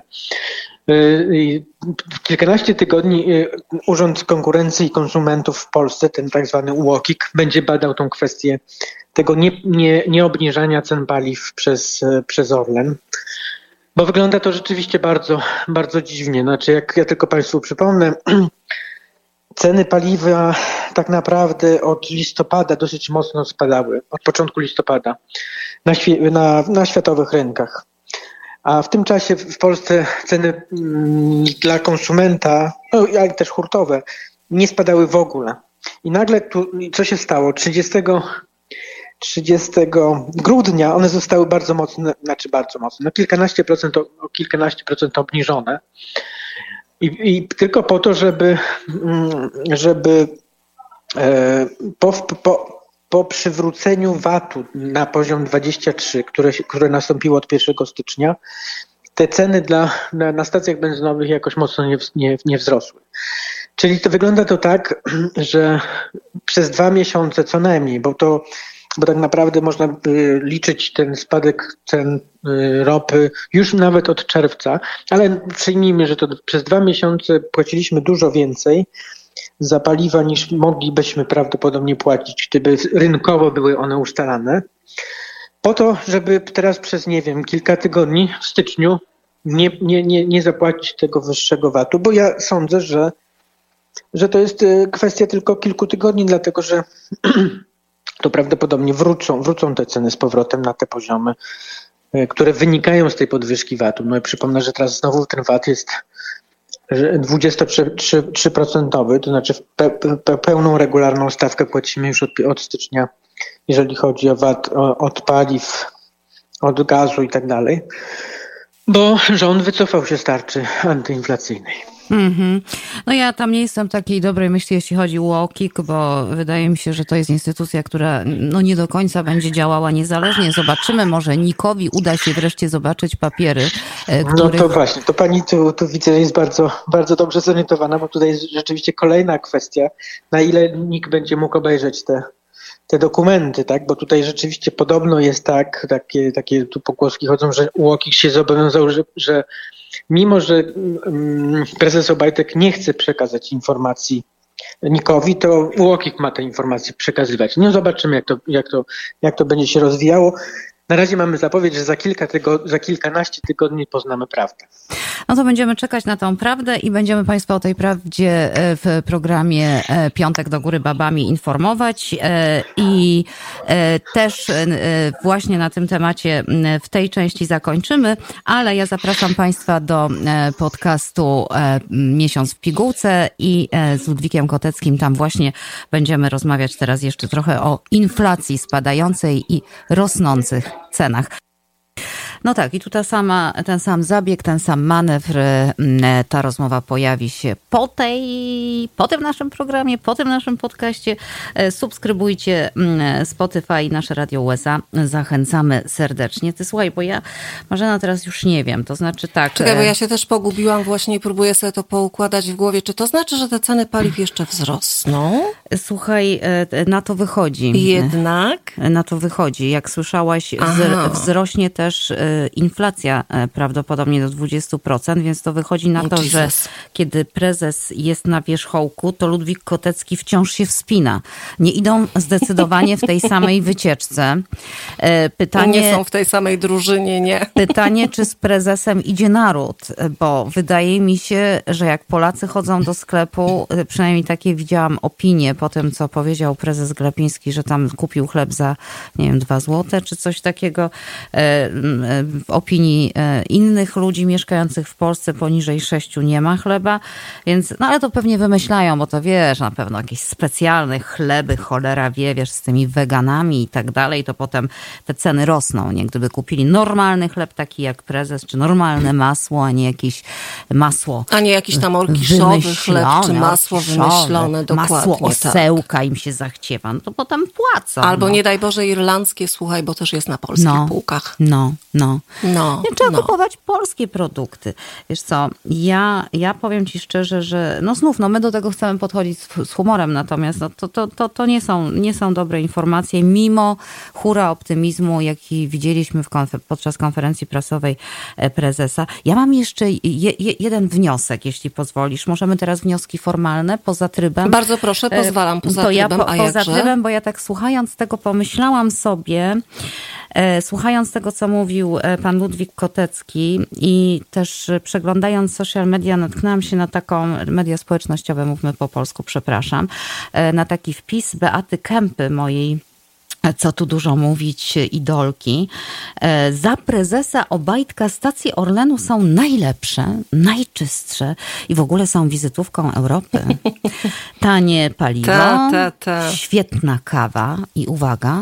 Kilkanaście tygodni Urząd Konkurencji i Konsumentów w Polsce, ten tak zwany U O K I K, będzie badał tą kwestię tego nie, nie, nieobniżania cen paliw przez, przez Orlen. Bo wygląda to rzeczywiście bardzo, bardzo dziwnie. Znaczy, jak ja tylko Państwu przypomnę, ceny paliwa tak naprawdę od listopada dosyć mocno spadały, od początku listopada na, świe- na, na światowych rynkach. A w tym czasie w Polsce ceny mm, dla konsumenta, no ale też hurtowe, nie spadały w ogóle. I nagle tu, co się stało? trzydziestego grudnia one zostały bardzo mocno, znaczy bardzo mocno, no kilkanaście procent, o kilkanaście procent obniżone. I, I tylko po to, żeby, żeby po, po, po przywróceniu vatu na poziom dwadzieścia trzy, które, które nastąpiło od pierwszego stycznia, te ceny dla, na, na stacjach benzynowych jakoś mocno nie, nie, nie wzrosły. Czyli to wygląda to tak, że przez dwa miesiące co najmniej, bo to bo tak naprawdę można by liczyć ten spadek cen ropy już nawet od czerwca, ale przyjmijmy, że to przez dwa miesiące płaciliśmy dużo więcej za paliwa niż moglibyśmy prawdopodobnie płacić, gdyby rynkowo były one ustalane, po to, żeby teraz przez, nie wiem, kilka tygodni w styczniu nie, nie, nie, nie zapłacić tego wyższego vatu, bo ja sądzę, że, że to jest kwestia tylko kilku tygodni, dlatego że to prawdopodobnie wrócą, wrócą te ceny z powrotem na te poziomy, które wynikają z tej podwyżki vatu. No i przypomnę, że teraz znowu ten vat jest dwadzieścia trzy procent, to znaczy pe, pe, pełną regularną stawkę płacimy już od, od stycznia, jeżeli chodzi o V A T o, od paliw, od gazu i tak dalej, bo rząd wycofał się z tarczy antyinflacyjnej. Mm-hmm. No ja tam nie jestem takiej dobrej myśli, jeśli chodzi o U O K I K, bo wydaje mi się, że to jest instytucja, która no nie do końca będzie działała niezależnie. Zobaczymy, może N I K-owi uda się wreszcie zobaczyć papiery, których... No to właśnie, to pani tu, tu widzę jest bardzo, bardzo dobrze zorientowana, bo tutaj jest rzeczywiście kolejna kwestia, na ile N I K będzie mógł obejrzeć te te dokumenty, tak? Bo tutaj rzeczywiście podobno jest tak, takie, takie tu pogłoski chodzą, że U O K I K się zobowiązał, że, że mimo, że um, prezes Obajtek nie chce przekazać informacji N I K-owi, to U O K I K ma te informacje przekazywać. No zobaczymy, jak to, jak to, jak to będzie się rozwijało. Na razie mamy zapowiedź, że za kilka tygo, za kilkanaście tygodni poznamy prawdę. No to będziemy czekać na tą prawdę i będziemy Państwa o tej prawdzie w programie Piątek do góry babami informować. I też właśnie na tym temacie w tej części zakończymy, ale ja zapraszam Państwa do podcastu Miesiąc w pigułce i z Ludwikiem Koteckim tam właśnie będziemy rozmawiać teraz jeszcze trochę o inflacji spadającej i rosnących cenach. No tak, i tu ta sama, ten sam zabieg, ten sam manewr, ta rozmowa pojawi się po tej, po tym naszym programie, po tym naszym podcaście. Subskrybujcie Spotify i nasze Radio U S A. Zachęcamy serdecznie. Ty słuchaj, bo ja, Marzena, teraz już nie wiem, to znaczy tak... Czekaj, bo ja się też pogubiłam właśnie i próbuję sobie to poukładać w głowie. Czy to znaczy, że te ceny paliw jeszcze wzrosną? Słuchaj, na to wychodzi. Jednak? Na to wychodzi. Jak słyszałaś, wzr- wzrośnie też inflacja prawdopodobnie do dwadzieścia procent, więc to wychodzi na to, oh, że kiedy prezes jest na wierzchołku, to Ludwik Kotecki wciąż się wspina. Nie idą zdecydowanie w tej samej wycieczce. Pytanie, nie są w tej samej drużynie, nie? Pytanie, czy z prezesem idzie naród, bo wydaje mi się, że jak Polacy chodzą do sklepu, przynajmniej takie widziałam opinie po tym, co powiedział prezes Glapiński, że tam kupił chleb za, nie wiem, dwa złote, czy coś takiego. W opinii innych ludzi mieszkających w Polsce poniżej sześciu nie ma chleba, więc, no ale to pewnie wymyślają, bo to wiesz, na pewno jakieś specjalne chleby, cholera wie, wiesz, z tymi weganami i tak dalej, to potem te ceny rosną, nie? Gdyby kupili normalny chleb taki jak prezes, czy normalne masło, a nie jakieś masło. A nie jakiś tam orkiszowy chleb, czy masło wymyślone, dokładnie. Masło osełka tak im się zachciewa, no to potem płacą. Albo no. nie daj Boże irlandzkie, słuchaj, bo też jest na polskich no, półkach. No, no. no nie, trzeba no. kupować polskie produkty. Wiesz co, ja, ja powiem ci szczerze, że no znów, no my do tego chcemy podchodzić z, z humorem, natomiast no, to, to, to, to nie są, nie są dobre informacje, mimo hura optymizmu, jaki widzieliśmy w konfer- podczas konferencji prasowej prezesa. Ja mam jeszcze je, je, jeden wniosek, jeśli pozwolisz. Możemy teraz wnioski formalne poza trybem. Bardzo proszę, pozwalam poza to trybem, ja po, a poza jakże? trybem, bo ja tak słuchając tego pomyślałam sobie, e, słuchając tego, co mówił pan Ludwik Kotecki i też przeglądając social media, natknęłam się na taką, media społecznościowe, mówmy po polsku, przepraszam, e, na taki wpis Beaty Kępy, mojej, co tu dużo mówić, idolki. Za prezesa Obajtka stacje Orlenu są najlepsze, najczystsze i w ogóle są wizytówką Europy. Tanie paliwo, ta, ta, ta. świetna kawa i uwaga,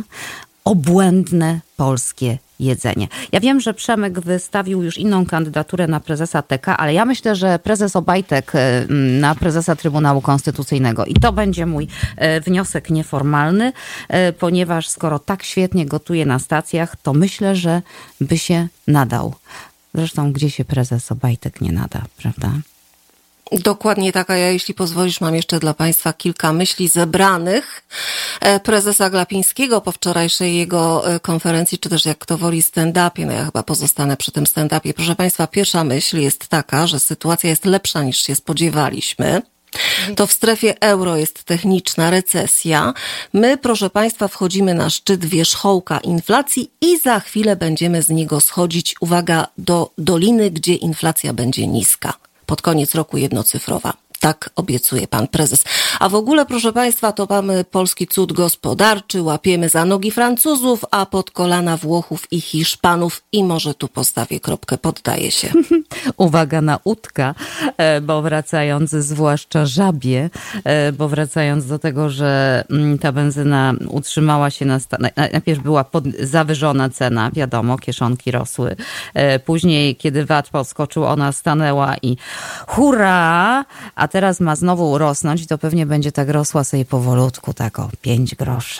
obłędne polskie jedzenie. Ja wiem, że Przemek wystawił już inną kandydaturę na prezesa T K, ale ja myślę, że prezes Obajtek na prezesa Trybunału Konstytucyjnego. I to będzie mój wniosek nieformalny, ponieważ skoro tak świetnie gotuje na stacjach, to myślę, że by się nadał. Zresztą gdzie się prezes Obajtek nie nada, prawda? Dokładnie tak, a ja, jeśli pozwolisz, mam jeszcze dla Państwa kilka myśli zebranych prezesa Glapińskiego po wczorajszej jego konferencji, czy też jak kto woli stand-upie. No ja chyba pozostanę przy tym stand-upie. Proszę Państwa, pierwsza myśl jest taka, że sytuacja jest lepsza niż się spodziewaliśmy. To w strefie euro jest techniczna recesja. My, proszę Państwa, wchodzimy na szczyt wierzchołka inflacji i za chwilę będziemy z niego schodzić, uwaga, do doliny, gdzie inflacja będzie niska. Pod koniec roku jednocyfrowa. Tak obiecuje pan prezes. A w ogóle, proszę państwa, to mamy polski cud gospodarczy, łapiemy za nogi Francuzów, a pod kolana Włochów i Hiszpanów i może tu postawię kropkę, poddaję się. Uwaga na łódka, bo wracając, zwłaszcza żabie, bo wracając do tego, że ta benzyna utrzymała się na... Sta- najpierw była pod, zawyżona cena, wiadomo, kieszonki rosły. Później, kiedy V A T podskoczył, ona stanęła i hurra! A teraz ma znowu rosnąć, to pewnie będzie tak rosła sobie powolutku, tak o pięć groszy,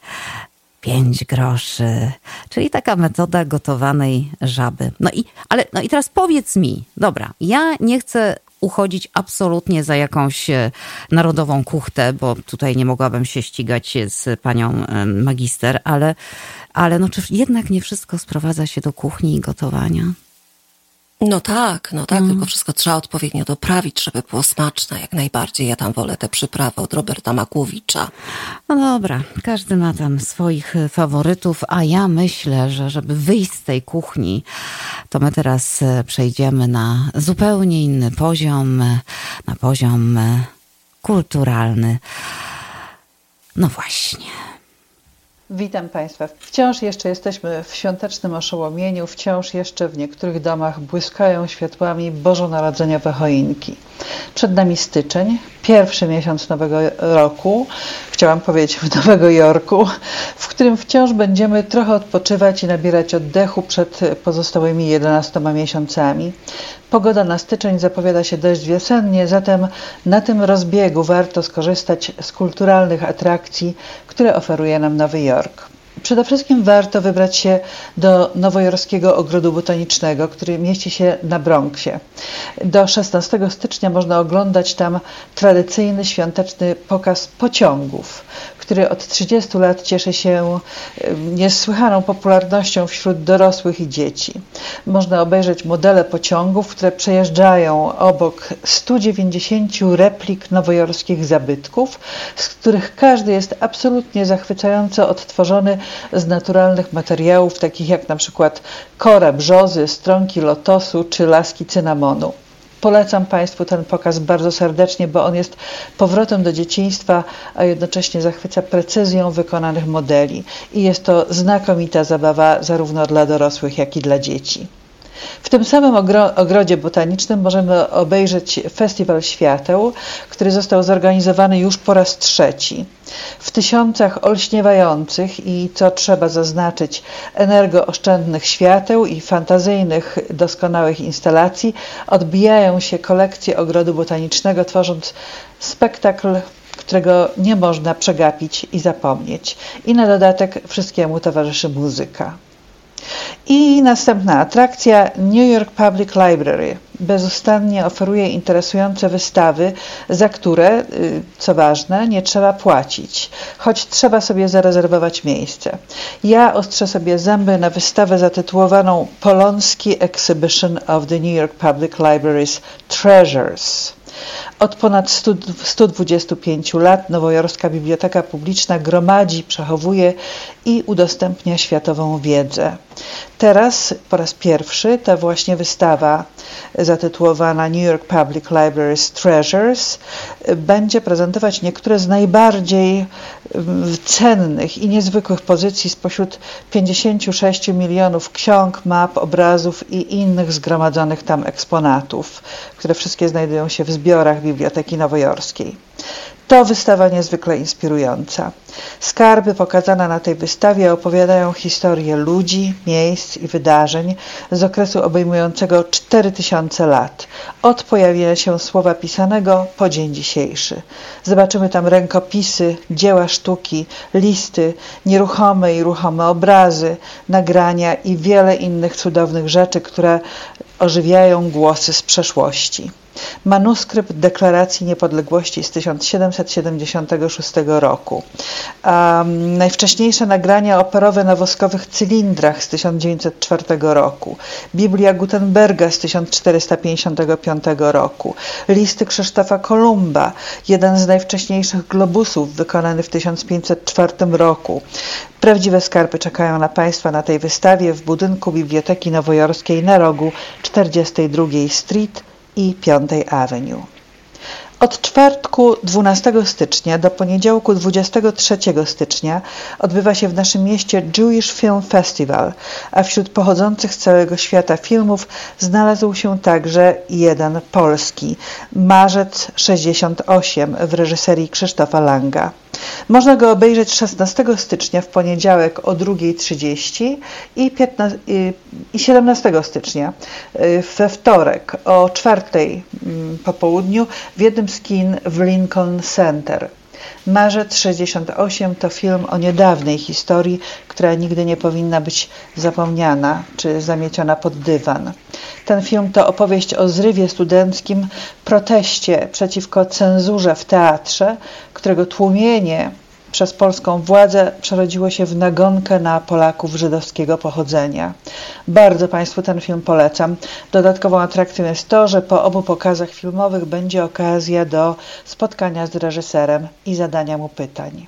pięć groszy, czyli taka metoda gotowanej żaby. No i, ale, no i teraz powiedz mi, dobra, ja nie chcę uchodzić absolutnie za jakąś narodową kuchtę, bo tutaj nie mogłabym się ścigać z panią magister, ale, ale no czy jednak nie wszystko sprowadza się do kuchni i gotowania? No tak, no tak, Mm. tylko wszystko trzeba odpowiednio doprawić, żeby było smaczne, jak najbardziej. Ja tam wolę te przyprawy od Roberta Makłowicza. No dobra, każdy ma tam swoich faworytów, a ja myślę, że żeby wyjść z tej kuchni, to my teraz przejdziemy na zupełnie inny poziom, na poziom kulturalny. No właśnie. Witam Państwa. Wciąż jeszcze jesteśmy w świątecznym oszołomieniu, wciąż jeszcze w niektórych domach błyskają światłami bożonarodzeniowe choinki. Przed nami styczeń, pierwszy miesiąc nowego roku, chciałam powiedzieć w Nowego Jorku, w którym wciąż będziemy trochę odpoczywać i nabierać oddechu przed pozostałymi jedenastoma miesiącami. Pogoda na styczeń zapowiada się dość wiosennie, zatem na tym rozbiegu warto skorzystać z kulturalnych atrakcji, które oferuje nam Nowy Jork. Przede wszystkim warto wybrać się do nowojorskiego ogrodu botanicznego, który mieści się na Bronxie. Do szesnastego stycznia można oglądać tam tradycyjny świąteczny pokaz pociągów, który od trzydziestu lat cieszy się niesłychaną popularnością wśród dorosłych i dzieci. Można obejrzeć modele pociągów, które przejeżdżają obok stu dziewięćdziesięciu replik nowojorskich zabytków, z których każdy jest absolutnie zachwycająco odtworzony z naturalnych materiałów, takich jak na przykład kora brzozy, stronki lotosu czy laski cynamonu. Polecam Państwu ten pokaz bardzo serdecznie, bo on jest powrotem do dzieciństwa, a jednocześnie zachwyca precyzją wykonanych modeli. I jest to znakomita zabawa zarówno dla dorosłych, jak i dla dzieci. W tym samym ogro- ogrodzie botanicznym możemy obejrzeć Festiwal Świateł, który został zorganizowany już po raz trzeci. W tysiącach olśniewających i, co trzeba zaznaczyć, energooszczędnych świateł i fantazyjnych, doskonałych instalacji odbijają się kolekcje ogrodu botanicznego, tworząc spektakl, którego nie można przegapić i zapomnieć. I na dodatek wszystkiemu towarzyszy muzyka. I następna atrakcja, New York Public Library. Bezustannie oferuje interesujące wystawy, za które, co ważne, nie trzeba płacić, choć trzeba sobie zarezerwować miejsce. Ja ostrzę sobie zęby na wystawę zatytułowaną Polonsky Exhibition of the New York Public Library's Treasures. Od ponad stu dwudziestu pięciu lat nowojorska Biblioteka Publiczna gromadzi, przechowuje i udostępnia światową wiedzę. Teraz po raz pierwszy ta właśnie wystawa zatytułowana New York Public Library's Treasures będzie prezentować niektóre z najbardziej cennych i niezwykłych pozycji spośród pięćdziesięciu sześciu milionów ksiąg, map, obrazów i innych zgromadzonych tam eksponatów, które wszystkie znajdują się w zbiorach Biblioteki Nowojorskiej. To wystawa niezwykle inspirująca. Skarby pokazane na tej wystawie opowiadają historię ludzi, miejsc i wydarzeń z okresu obejmującego cztery tysiące lat, od pojawienia się słowa pisanego po dzień dzisiejszy. Zobaczymy tam rękopisy, dzieła sztuki, listy, nieruchome i ruchome obrazy, nagrania i wiele innych cudownych rzeczy, które ożywiają głosy z przeszłości. Manuskrypt Deklaracji Niepodległości z tysiąc siedemset siedemdziesiątego szóstego roku. Um, najwcześniejsze nagrania operowe na woskowych cylindrach z tysiąc dziewięćset czwartego roku. Biblia Gutenberga z tysiąc czterysta pięćdziesiątego piątego roku. Listy Krzysztofa Kolumba, jeden z najwcześniejszych globusów wykonany w tysiąc pięćset czwartym roku. Prawdziwe skarby czekają na Państwa na tej wystawie w budynku Biblioteki Nowojorskiej na rogu czterdziestej drugiej Street i piątej Avenue. Od czwartku dwunastego stycznia do poniedziałku dwudziestego trzeciego stycznia odbywa się w naszym mieście Jewish Film Festival, a wśród pochodzących z całego świata filmów znalazł się także jeden polski, Marzec sześćdziesiąt osiem w reżyserii Krzysztofa Langa. Można go obejrzeć szesnastego stycznia w poniedziałek o drugiej trzydzieści i, i siedemnastego stycznia we wtorek o czwartej po południu w jednym z kin w Lincoln Center. Marzec sześćdziesiąt osiem to film o niedawnej historii, która nigdy nie powinna być zapomniana czy zamieciona pod dywan. Ten film to opowieść o zrywie studenckim, proteście przeciwko cenzurze w teatrze, którego tłumienie przez polską władzę przerodziło się w nagonkę na Polaków żydowskiego pochodzenia. Bardzo Państwu ten film polecam. Dodatkową atrakcją jest to, że po obu pokazach filmowych będzie okazja do spotkania z reżyserem i zadania mu pytań.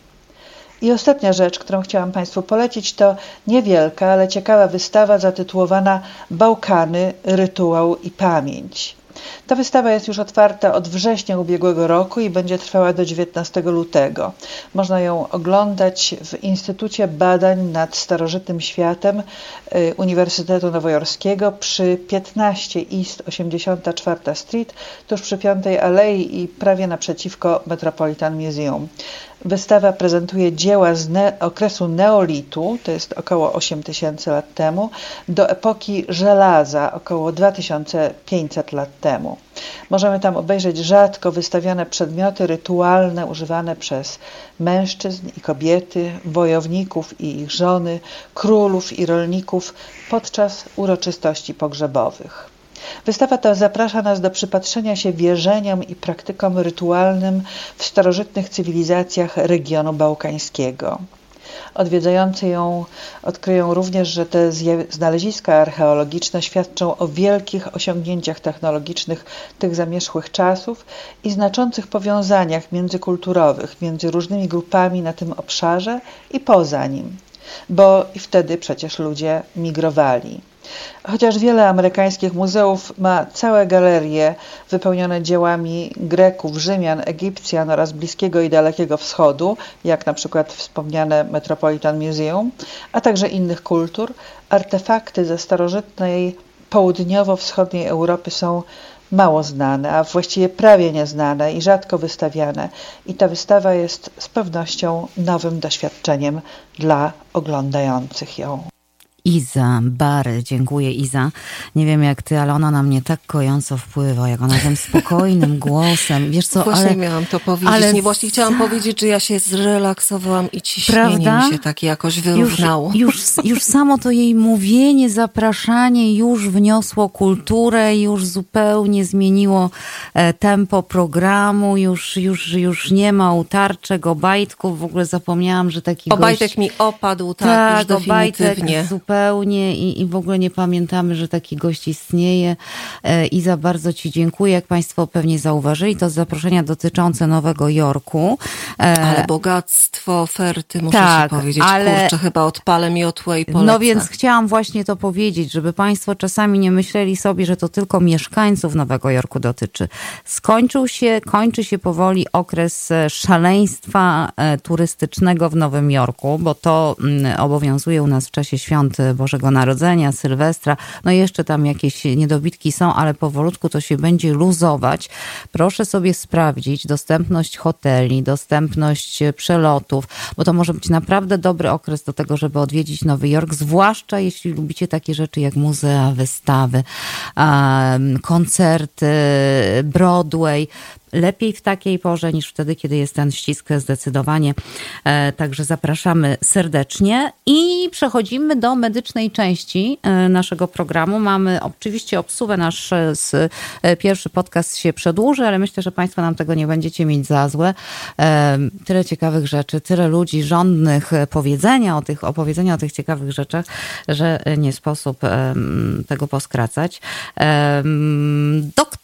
I ostatnia rzecz, którą chciałam Państwu polecić, to niewielka, ale ciekawa wystawa zatytułowana Bałkany, rytuał i pamięć. Ta wystawa jest już otwarta od września ubiegłego roku i będzie trwała do dziewiętnastego lutego. Można ją oglądać w Instytucie Badań nad Starożytnym Światem Uniwersytetu Nowojorskiego przy piętnaście East osiemdziesiąta czwarta Street, tuż przy Piątej Alei i prawie naprzeciwko Metropolitan Museum. Wystawa prezentuje dzieła z ne- okresu neolitu, to jest około osiem tysięcy lat temu, do epoki żelaza, około dwa tysiące pięćset lat temu. Możemy tam obejrzeć rzadko wystawiane przedmioty rytualne używane przez mężczyzn i kobiety, wojowników i ich żony, królów i rolników podczas uroczystości pogrzebowych. Wystawa ta zaprasza nas do przypatrzenia się wierzeniom i praktykom rytualnym w starożytnych cywilizacjach regionu bałkańskiego. Odwiedzający ją odkryją również, że te znaleziska archeologiczne świadczą o wielkich osiągnięciach technologicznych tych zamierzchłych czasów i znaczących powiązaniach międzykulturowych między różnymi grupami na tym obszarze i poza nim, bo i wtedy przecież ludzie migrowali. Chociaż wiele amerykańskich muzeów ma całe galerie wypełnione dziełami Greków, Rzymian, Egipcjan oraz Bliskiego i Dalekiego Wschodu, jak na przykład wspomniane Metropolitan Museum, a także innych kultur, artefakty ze starożytnej południowo-wschodniej Europy są mało znane, a właściwie prawie nieznane i rzadko wystawiane. I ta wystawa jest z pewnością nowym doświadczeniem dla oglądających ją. Iza Bary, dziękuję Iza. Nie wiem jak ty, ale ona na mnie tak kojąco wpływa, jak ona tym spokojnym głosem. Wiesz co, właśnie ale, miałam to powiedzieć. ale... Nie, właśnie chciałam powiedzieć, że ja się zrelaksowałam i ciśnienie Prawda? mi się tak jakoś wyrównało. Już, już, już samo to jej mówienie, zapraszanie już wniosło kulturę, już zupełnie zmieniło tempo programu, już, już, już nie ma utarczek, obajtków. W ogóle zapomniałam, że taki Obajtek gość... mi opadł, tak, tak już definitywnie. Zupełnie. Zupełnie i, i w ogóle nie pamiętamy, że taki gość istnieje. E, Iza, bardzo ci dziękuję. Jak Państwo pewnie zauważyli, to zaproszenia dotyczące Nowego Jorku. E, ale bogactwo oferty, muszę tak, ci powiedzieć. Ale... Kurczę, chyba odpalę miotłę i polecę. No więc chciałam właśnie to powiedzieć, żeby Państwo czasami nie myśleli sobie, że to tylko mieszkańców Nowego Jorku dotyczy. Skończył się, kończy się powoli okres szaleństwa turystycznego w Nowym Jorku, bo to obowiązuje u nas w czasie świąt Bożego Narodzenia, Sylwestra. No jeszcze tam jakieś niedobitki są, ale powolutku to się będzie luzować. Proszę sobie sprawdzić dostępność hoteli, dostępność przelotów, bo to może być naprawdę dobry okres do tego, żeby odwiedzić Nowy Jork, zwłaszcza jeśli lubicie takie rzeczy jak muzea, wystawy, koncerty, Broadway. Lepiej w takiej porze niż wtedy, kiedy jest ten ścisk zdecydowanie. E, także zapraszamy serdecznie i przechodzimy do medycznej części e, naszego programu. Mamy oczywiście obsuwę, nasz z, e, pierwszy podcast się przedłuży, ale myślę, że Państwo nam tego nie będziecie mieć za złe. E, tyle ciekawych rzeczy, tyle ludzi żądnych powiedzenia o tych, opowiedzenia o tych ciekawych rzeczach, że nie sposób e, tego poskracać. E, doktor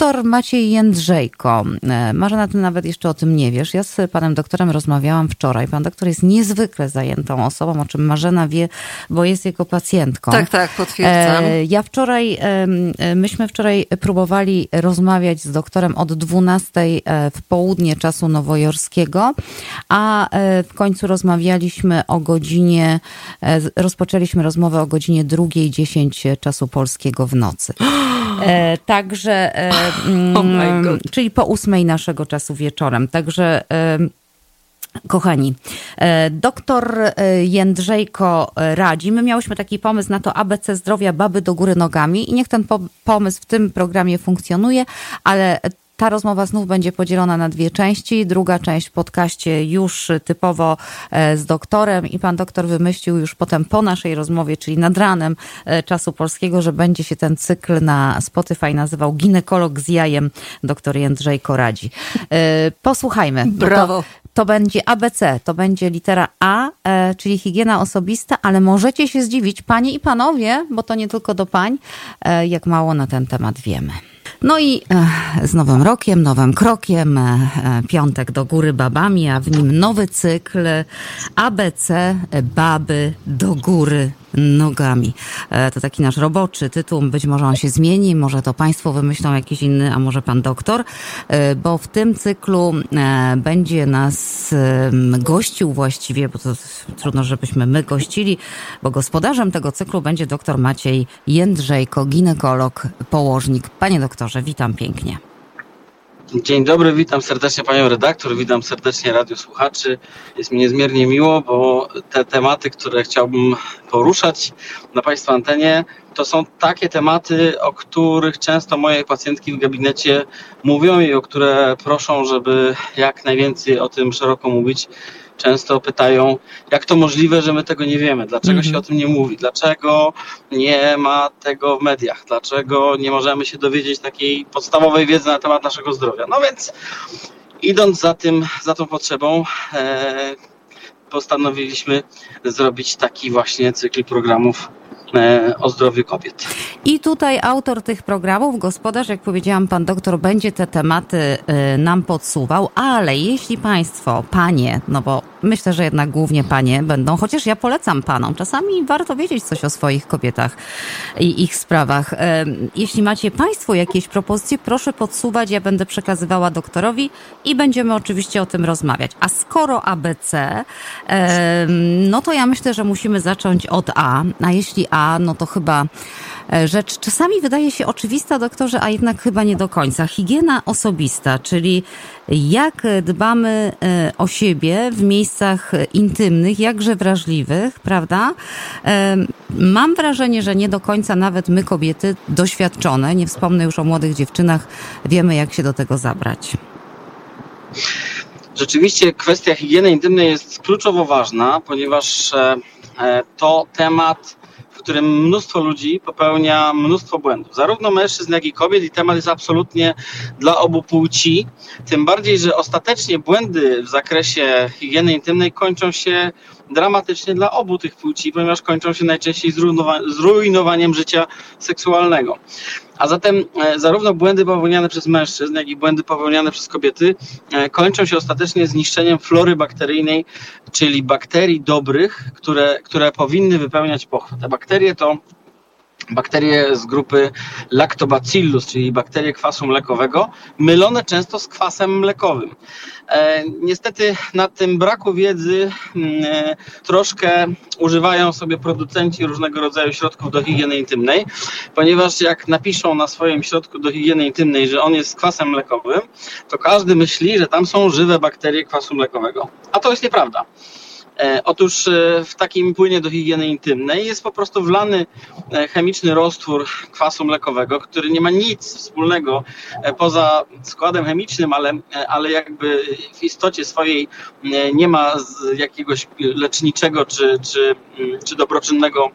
Doktor Maciej Jędrzejko. Marzena, ty nawet jeszcze o tym nie wiesz. Ja z panem doktorem rozmawiałam wczoraj. Pan doktor jest niezwykle zajętą osobą, o czym Marzena wie, bo jest jego pacjentką. Tak, tak, potwierdzam. Ja wczoraj, myśmy wczoraj próbowali rozmawiać z doktorem od dwunastej w południe czasu nowojorskiego, a w końcu rozmawialiśmy o godzinie, rozpoczęliśmy rozmowę o godzinie drugiej dziesięć czasu polskiego w nocy. E, także, e, oh my God. czyli po ósmej naszego czasu wieczorem. Także, e, kochani, e, doktor Jędrzejko radzi. My miałyśmy taki pomysł na to A B C zdrowia baby do góry nogami i niech ten po- pomysł w tym programie funkcjonuje, ale ta rozmowa znów będzie podzielona na dwie części. Druga część w podcaście już typowo z doktorem i pan doktor wymyślił już potem po naszej rozmowie, czyli nad ranem czasu polskiego, że będzie się ten cykl na Spotify nazywał Ginekolog z jajem. Doktor Jędrzejko radzi. Posłuchajmy. Brawo. To, to będzie A B C, to będzie litera A, czyli higiena osobista, ale możecie się zdziwić, panie i panowie, bo to nie tylko do pań, jak mało na ten temat wiemy. No i z nowym rokiem, nowym krokiem, piątek do góry babami, a w nim nowy cykl A B C, baby do góry nogami. To taki nasz roboczy tytuł, być może on się zmieni, może to państwo wymyślą jakiś inny, a może pan doktor, bo w tym cyklu będzie nas gościł właściwie, bo to trudno, żebyśmy my gościli, bo gospodarzem tego cyklu będzie doktor Maciej Jędrzejko, ginekolog, położnik. Panie doktorze, witam pięknie. Dzień dobry, witam serdecznie panią redaktor, witam serdecznie radiosłuchaczy. Jest mi niezmiernie miło, bo te tematy, które chciałbym poruszać na państwa antenie, to są takie tematy, o których często moje pacjentki w gabinecie mówią i o które proszą, żeby jak najwięcej o tym szeroko mówić. Często pytają, jak to możliwe, że my tego nie wiemy, dlaczego mm-hmm. się o tym nie mówi, dlaczego nie ma tego w mediach, dlaczego nie możemy się dowiedzieć takiej podstawowej wiedzy na temat naszego zdrowia. No więc idąc za tym, za tą potrzebą, e, postanowiliśmy zrobić taki właśnie cykl programów o zdrowiu kobiet. I tutaj autor tych programów, gospodarz, jak powiedziałam, pan doktor, będzie te tematy nam podsuwał, ale jeśli państwo, panie, no bo myślę, że jednak głównie panie będą, chociaż ja polecam panom, czasami warto wiedzieć coś o swoich kobietach i ich sprawach. Jeśli macie państwo jakieś propozycje, proszę podsuwać, ja będę przekazywała doktorowi i będziemy oczywiście o tym rozmawiać. A skoro A B C, no to ja myślę, że musimy zacząć od A, a jeśli A, no to chyba rzecz czasami wydaje się oczywista, doktorze, a jednak chyba nie do końca. Higiena osobista, czyli jak dbamy o siebie w miejscach intymnych, jakże wrażliwych, prawda? Mam wrażenie, że nie do końca nawet my, kobiety doświadczone, nie wspomnę już o młodych dziewczynach, wiemy, jak się do tego zabrać. Rzeczywiście kwestia higieny intymnej jest kluczowo ważna, ponieważ to temat, w którym mnóstwo ludzi popełnia mnóstwo błędów, zarówno mężczyzn, jak i kobiet, i temat jest absolutnie dla obu płci, tym bardziej, że ostatecznie błędy w zakresie higieny intymnej kończą się dramatycznie dla obu tych płci, ponieważ kończą się najczęściej zrujnowa- zrujnowaniem życia seksualnego. A zatem e, zarówno błędy popełniane przez mężczyzn, jak i błędy popełniane przez kobiety e, kończą się ostatecznie zniszczeniem flory bakteryjnej, czyli bakterii dobrych, które, które powinny wypełniać pochwę. Te bakterie to bakterie z grupy Lactobacillus, czyli bakterie kwasu mlekowego, mylone często z kwasem mlekowym. E, niestety na tym braku wiedzy e, troszkę używają sobie producenci różnego rodzaju środków do higieny intymnej, ponieważ jak napiszą na swoim środku do higieny intymnej, że on jest z kwasem mlekowym, to każdy myśli, że tam są żywe bakterie kwasu mlekowego. A to jest nieprawda. Otóż w takim płynie do higieny intymnej jest po prostu wlany chemiczny roztwór kwasu mlekowego, który nie ma nic wspólnego poza składem chemicznym, ale, ale jakby w istocie swojej nie ma jakiegoś leczniczego czy, czy, czy dobroczynnego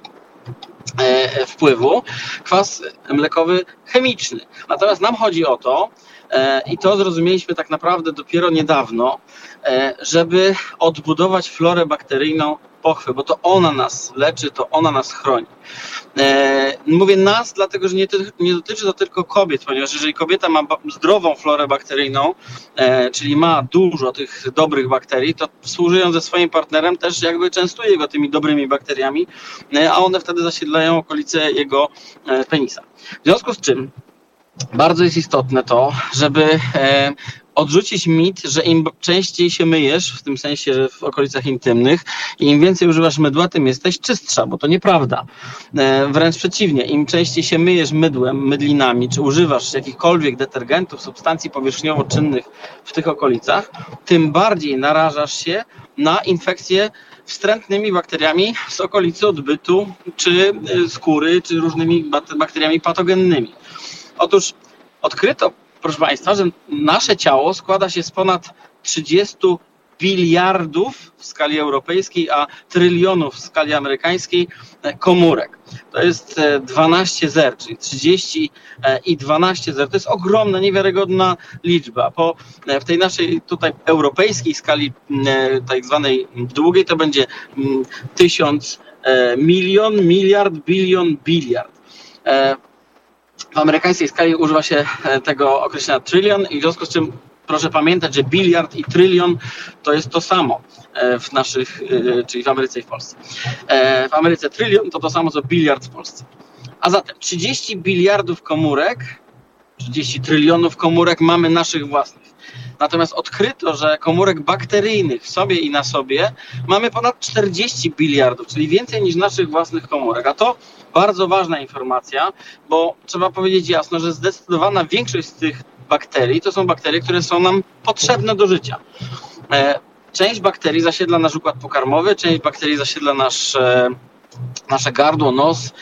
wpływu. Kwas mlekowy chemiczny. Natomiast nam chodzi o to, i to zrozumieliśmy tak naprawdę dopiero niedawno, żeby odbudować florę bakteryjną pochwy, bo to ona nas leczy, to ona nas chroni. E, mówię nas, dlatego że nie, nie dotyczy to tylko kobiet, ponieważ jeżeli kobieta ma zdrową florę bakteryjną, e, czyli ma dużo tych dobrych bakterii, to współżyjąc ze swoim partnerem też jakby częstuje go tymi dobrymi bakteriami, e, a one wtedy zasiedlają okolice jego e, penisa. W związku z czym bardzo jest istotne to, żeby e, odrzucić mit, że im częściej się myjesz, w tym sensie, że w okolicach intymnych, i im więcej używasz mydła, tym jesteś czystsza, bo to nieprawda. E, wręcz przeciwnie, im częściej się myjesz mydłem, mydlinami, czy używasz jakichkolwiek detergentów, substancji powierzchniowo-czynnych w tych okolicach, tym bardziej narażasz się na infekcje wstrętnymi bakteriami z okolicy odbytu, czy skóry, czy różnymi bakteriami patogennymi. Otóż odkryto, proszę Państwa, że nasze ciało składa się z ponad trzydziestu biliardów w skali europejskiej, a trylionów w skali amerykańskiej komórek. To jest dwanaście zer, czyli trzydzieści i dwanaście zer. To jest ogromna, niewiarygodna liczba. Po, w tej naszej tutaj europejskiej skali tak zwanej długiej to będzie tysiąc, milion, miliard, bilion, biliard. W amerykańskiej skali używa się tego określenia trylion i w związku z czym proszę pamiętać, że biliard i trylion to jest to samo w naszych, czyli w Ameryce i w Polsce. W Ameryce trylion to to samo co biliard w Polsce. A zatem trzydzieści biliardów komórek, trzydzieści trylionów komórek mamy naszych własnych. Natomiast odkryto, że komórek bakteryjnych w sobie i na sobie mamy ponad czterdzieści biliardów, czyli więcej niż naszych własnych komórek. A to bardzo ważna informacja, bo trzeba powiedzieć jasno, że zdecydowana większość z tych bakterii to są bakterie, które są nam potrzebne do życia. Część bakterii zasiedla nasz układ pokarmowy, część bakterii zasiedla nasz, nasze gardło, nos,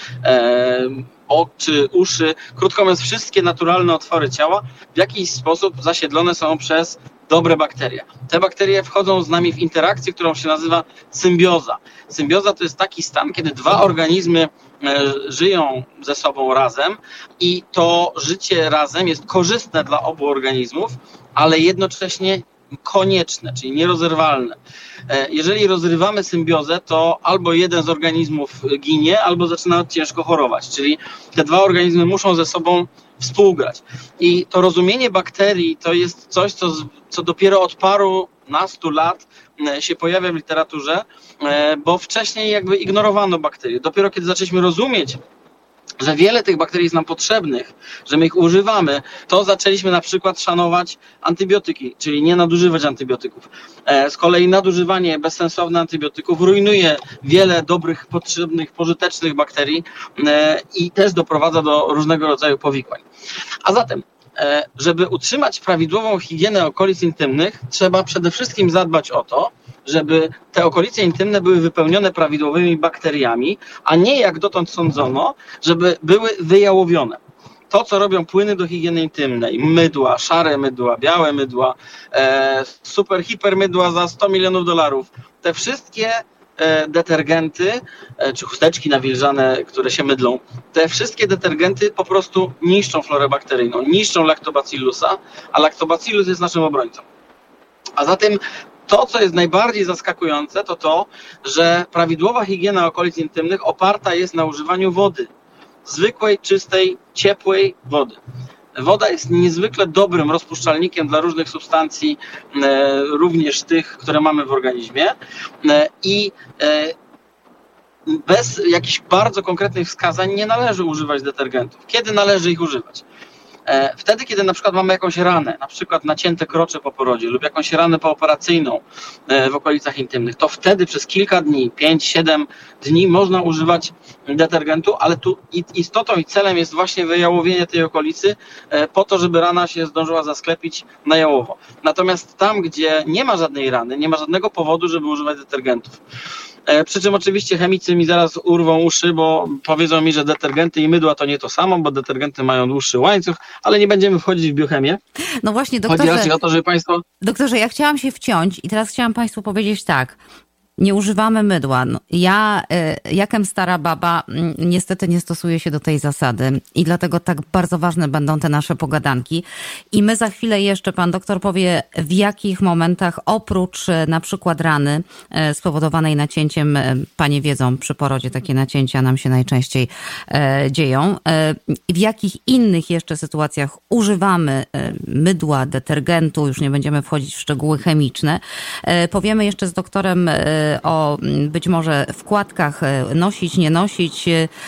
oczy, uszy. Krótko mówiąc, wszystkie naturalne otwory ciała w jakiś sposób zasiedlone są przez dobre bakterie. Te bakterie wchodzą z nami w interakcję, którą się nazywa symbioza. Symbioza to jest taki stan, kiedy dwa organizmy żyją ze sobą razem i to życie razem jest korzystne dla obu organizmów, ale jednocześnie konieczne, czyli nierozerwalne. Jeżeli rozrywamy symbiozę, to albo jeden z organizmów ginie, albo zaczyna ciężko chorować, czyli te dwa organizmy muszą ze sobą współgrać. I to rozumienie bakterii to jest coś, co, co dopiero od paru nastu lat się pojawia w literaturze, bo wcześniej jakby ignorowano bakterie. Dopiero kiedy zaczęliśmy rozumieć, że wiele tych bakterii jest nam potrzebnych, że my ich używamy, to zaczęliśmy na przykład szanować antybiotyki, czyli nie nadużywać antybiotyków. Z kolei nadużywanie bezsensowne antybiotyków rujnuje wiele dobrych, potrzebnych, pożytecznych bakterii i też doprowadza do różnego rodzaju powikłań. A zatem, żeby utrzymać prawidłową higienę okolic intymnych, trzeba przede wszystkim zadbać o to, żeby te okolice intymne były wypełnione prawidłowymi bakteriami, a nie jak dotąd sądzono, żeby były wyjałowione. To, co robią płyny do higieny intymnej, mydła, szare mydła, białe mydła, e, super, hiper mydła za sto milionów dolarów, te wszystkie e, detergenty, e, czy chusteczki nawilżane, które się mydlą, te wszystkie detergenty po prostu niszczą florę bakteryjną, niszczą lactobacillusa, a lactobacillus jest naszym obrońcą. A zatem to, co jest najbardziej zaskakujące, to to, że prawidłowa higiena okolic intymnych oparta jest na używaniu wody. Zwykłej, czystej, ciepłej wody. Woda jest niezwykle dobrym rozpuszczalnikiem dla różnych substancji, e, również tych, które mamy w organizmie. E, I e, bez jakichś bardzo konkretnych wskazań nie należy używać detergentów. Kiedy należy ich używać? Wtedy, kiedy na przykład mamy jakąś ranę, na przykład nacięte krocze po porodzie lub jakąś ranę pooperacyjną w okolicach intymnych, to wtedy przez kilka dni, pięć siedem dni można używać detergentu, ale tu istotą i celem jest właśnie wyjałowienie tej okolicy po to, żeby rana się zdążyła zasklepić na jałowo. Natomiast tam, gdzie nie ma żadnej rany, nie ma żadnego powodu, żeby używać detergentów. Przy czym oczywiście chemicy mi zaraz urwą uszy, bo powiedzą mi, że detergenty i mydła to nie to samo, bo detergenty mają dłuższy łańcuch, ale nie będziemy wchodzić w biochemię. No właśnie, doktorze, chodzi raczej o to, żeby Państwo... Doktorze, ja chciałam się wciąć i teraz chciałam Państwu powiedzieć tak. nie używamy mydła. No, ja, jakem stara baba, niestety nie stosuję się do tej zasady i dlatego tak bardzo ważne będą te nasze pogadanki. I my za chwilę jeszcze, pan doktor powie, w jakich momentach oprócz na przykład rany spowodowanej nacięciem, panie wiedzą, przy porodzie takie nacięcia nam się najczęściej dzieją, w jakich innych jeszcze sytuacjach używamy mydła, detergentu, już nie będziemy wchodzić w szczegóły chemiczne. Powiemy jeszcze z doktorem o być może wkładkach, nosić, nie nosić,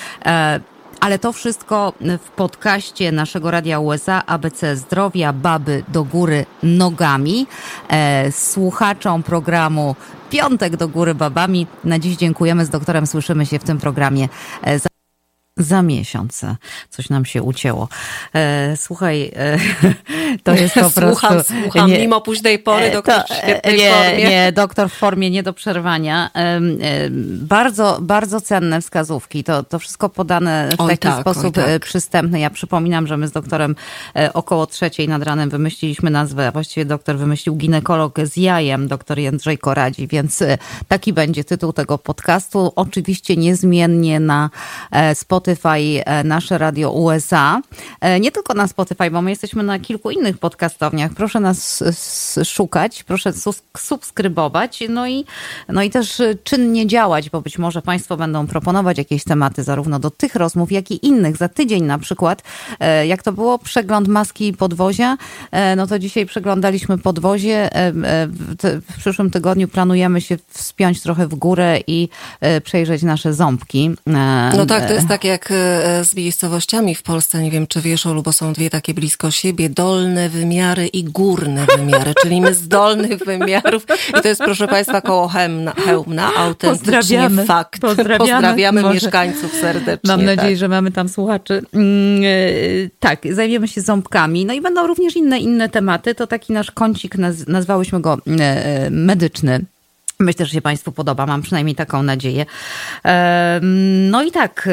ale to wszystko w podcaście naszego Radia U S A A B C Zdrowia, baby do góry nogami. Słuchaczom programu Piątek do góry babami na dziś dziękujemy. Z doktorem słyszymy się w tym programie za Za miesiąc. Coś nam się ucięło. E, słuchaj, e, to jest po prostu... Słucham, słucham, nie, mimo późnej pory, doktor w świetnej nie, formie. Nie, doktor w formie nie do przerwania. E, e, bardzo, bardzo cenne wskazówki. To, to wszystko podane w oj taki tak, sposób tak. przystępny. Ja przypominam, że my z doktorem e, około trzeciej nad ranem wymyśliliśmy nazwę, a właściwie doktor wymyślił ginekolog z jajem, doktor Jędrzej Koradzi, więc e, taki będzie tytuł tego podcastu. Oczywiście niezmiennie na e, Spotify nasze Radio U S A. Nie tylko na Spotify, bo my jesteśmy na kilku innych podcastowniach. Proszę nas szukać, proszę subskrybować, no i, no i też czynnie działać, bo być może państwo będą proponować jakieś tematy zarówno do tych rozmów, jak i innych. Za tydzień na przykład, jak to było, przegląd maski i podwozia, no to dzisiaj przeglądaliśmy podwozie. W przyszłym tygodniu planujemy się wspiąć trochę w górę i przejrzeć nasze ząbki. No tak, to jest tak jak z miejscowościami w Polsce, nie wiem czy wiesz, Olu, bo są dwie takie blisko siebie, dolne wymiary i górne wymiary, czyli my z dolnych wymiarów i to jest, proszę państwa, koło Chełmna, Chełmna autentycznie pozdrawiamy, fakt. Pozdrawiamy, pozdrawiamy może, mieszkańców serdecznie. Mam nadzieję, tak. że mamy tam słuchaczy. Yy, tak, zajmiemy się ząbkami, no i będą również inne, inne tematy, to taki nasz kącik, naz- nazwałyśmy go yy, medyczny. Myślę, że się państwu podoba, mam przynajmniej taką nadzieję. No i tak,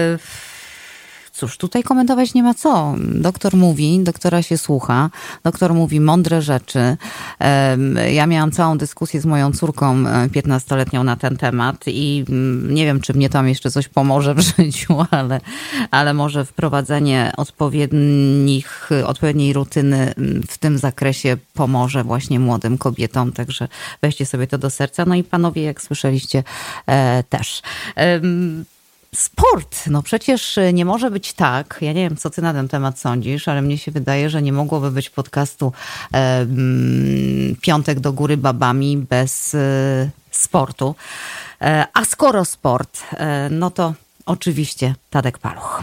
cóż, tutaj komentować nie ma co. Doktor mówi, doktora się słucha, doktor mówi mądre rzeczy. Ja miałam całą dyskusję z moją córką piętnastoletnią na ten temat i nie wiem, czy mnie tam jeszcze coś pomoże w życiu, ale, ale może wprowadzenie odpowiednich, odpowiedniej rutyny w tym zakresie pomoże właśnie młodym kobietom, także weźcie sobie to do serca. No i panowie, jak słyszeliście, też. Sport. No przecież nie może być tak, ja nie wiem, co ty na ten temat sądzisz, ale mnie się wydaje, że nie mogłoby być podcastu e, Piątek do góry babami bez e, sportu. E, a skoro sport, e, no to oczywiście Tadek Paluch.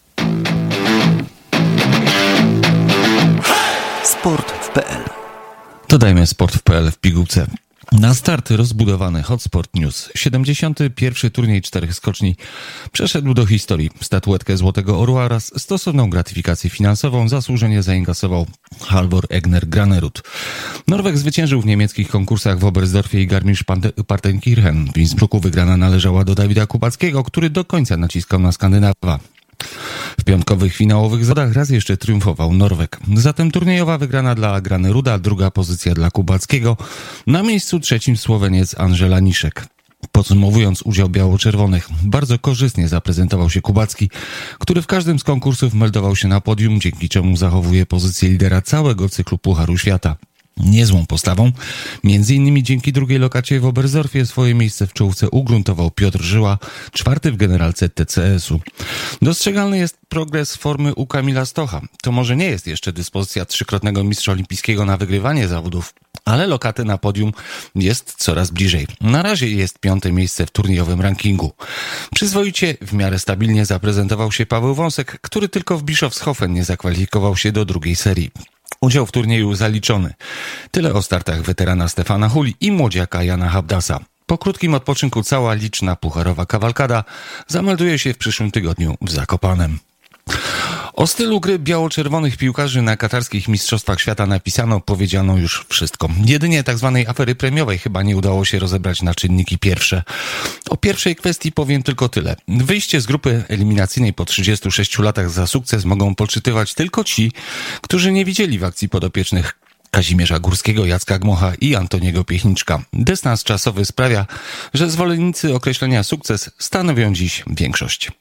Sport w P L. Dodajmy Sport w P L w pigułce. Na start rozbudowany Hotsport News. siedemdziesiąty pierwszy turniej czterech skoczni przeszedł do historii. Statuetkę Złotego Orła oraz stosowną gratyfikację finansową zasłużenie zainkasował Halvor Egner Granerud. Norweg zwyciężył w niemieckich konkursach w Oberstdorfie i Garmisch-Partenkirchen. W Innsbrucku wygrana należała do Dawida Kubackiego, który do końca naciskał na Skandynawa. W piątkowych finałowych zawodach raz jeszcze triumfował Norweg. Zatem turniejowa wygrana dla Graneruda, druga pozycja dla Kubackiego. Na miejscu trzecim Słoweniec Angela Niszek. Podsumowując udział biało-czerwonych, bardzo korzystnie zaprezentował się Kubacki, który w każdym z konkursów meldował się na podium, dzięki czemu zachowuje pozycję lidera całego cyklu Pucharu Świata. Niezłą postawą, między innymi dzięki drugiej lokacie w Oberstdorfie swoje miejsce w czołówce ugruntował Piotr Żyła, czwarty w generalce T C S u. Dostrzegalny jest progres formy u Kamila Stocha. To może nie jest jeszcze dyspozycja trzykrotnego mistrza olimpijskiego na wygrywanie zawodów, ale lokaty na podium jest coraz bliżej. Na razie jest piąte miejsce w turniejowym rankingu. Przyzwoicie, w miarę stabilnie zaprezentował się Paweł Wąsek, który tylko w Bischofshofen nie zakwalifikował się do drugiej serii. Udział w turnieju zaliczony. Tyle o startach weterana Stefana Huli i młodziaka Jana Habdasa. Po krótkim odpoczynku cała liczna pucharowa kawalkada zamelduje się w przyszłym tygodniu w Zakopanem. O stylu gry biało-czerwonych piłkarzy na katarskich Mistrzostwach Świata napisano, powiedziano już wszystko. Jedynie tak zwanej afery premiowej chyba nie udało się rozebrać na czynniki pierwsze. O pierwszej kwestii powiem tylko tyle. Wyjście z grupy eliminacyjnej po trzydziestu sześciu latach za sukces mogą poczytywać tylko ci, którzy nie widzieli w akcji podopiecznych Kazimierza Górskiego, Jacka Gmocha i Antoniego Piechniczka. Dystans czasowy sprawia, że zwolennicy określenia sukces stanowią dziś większość.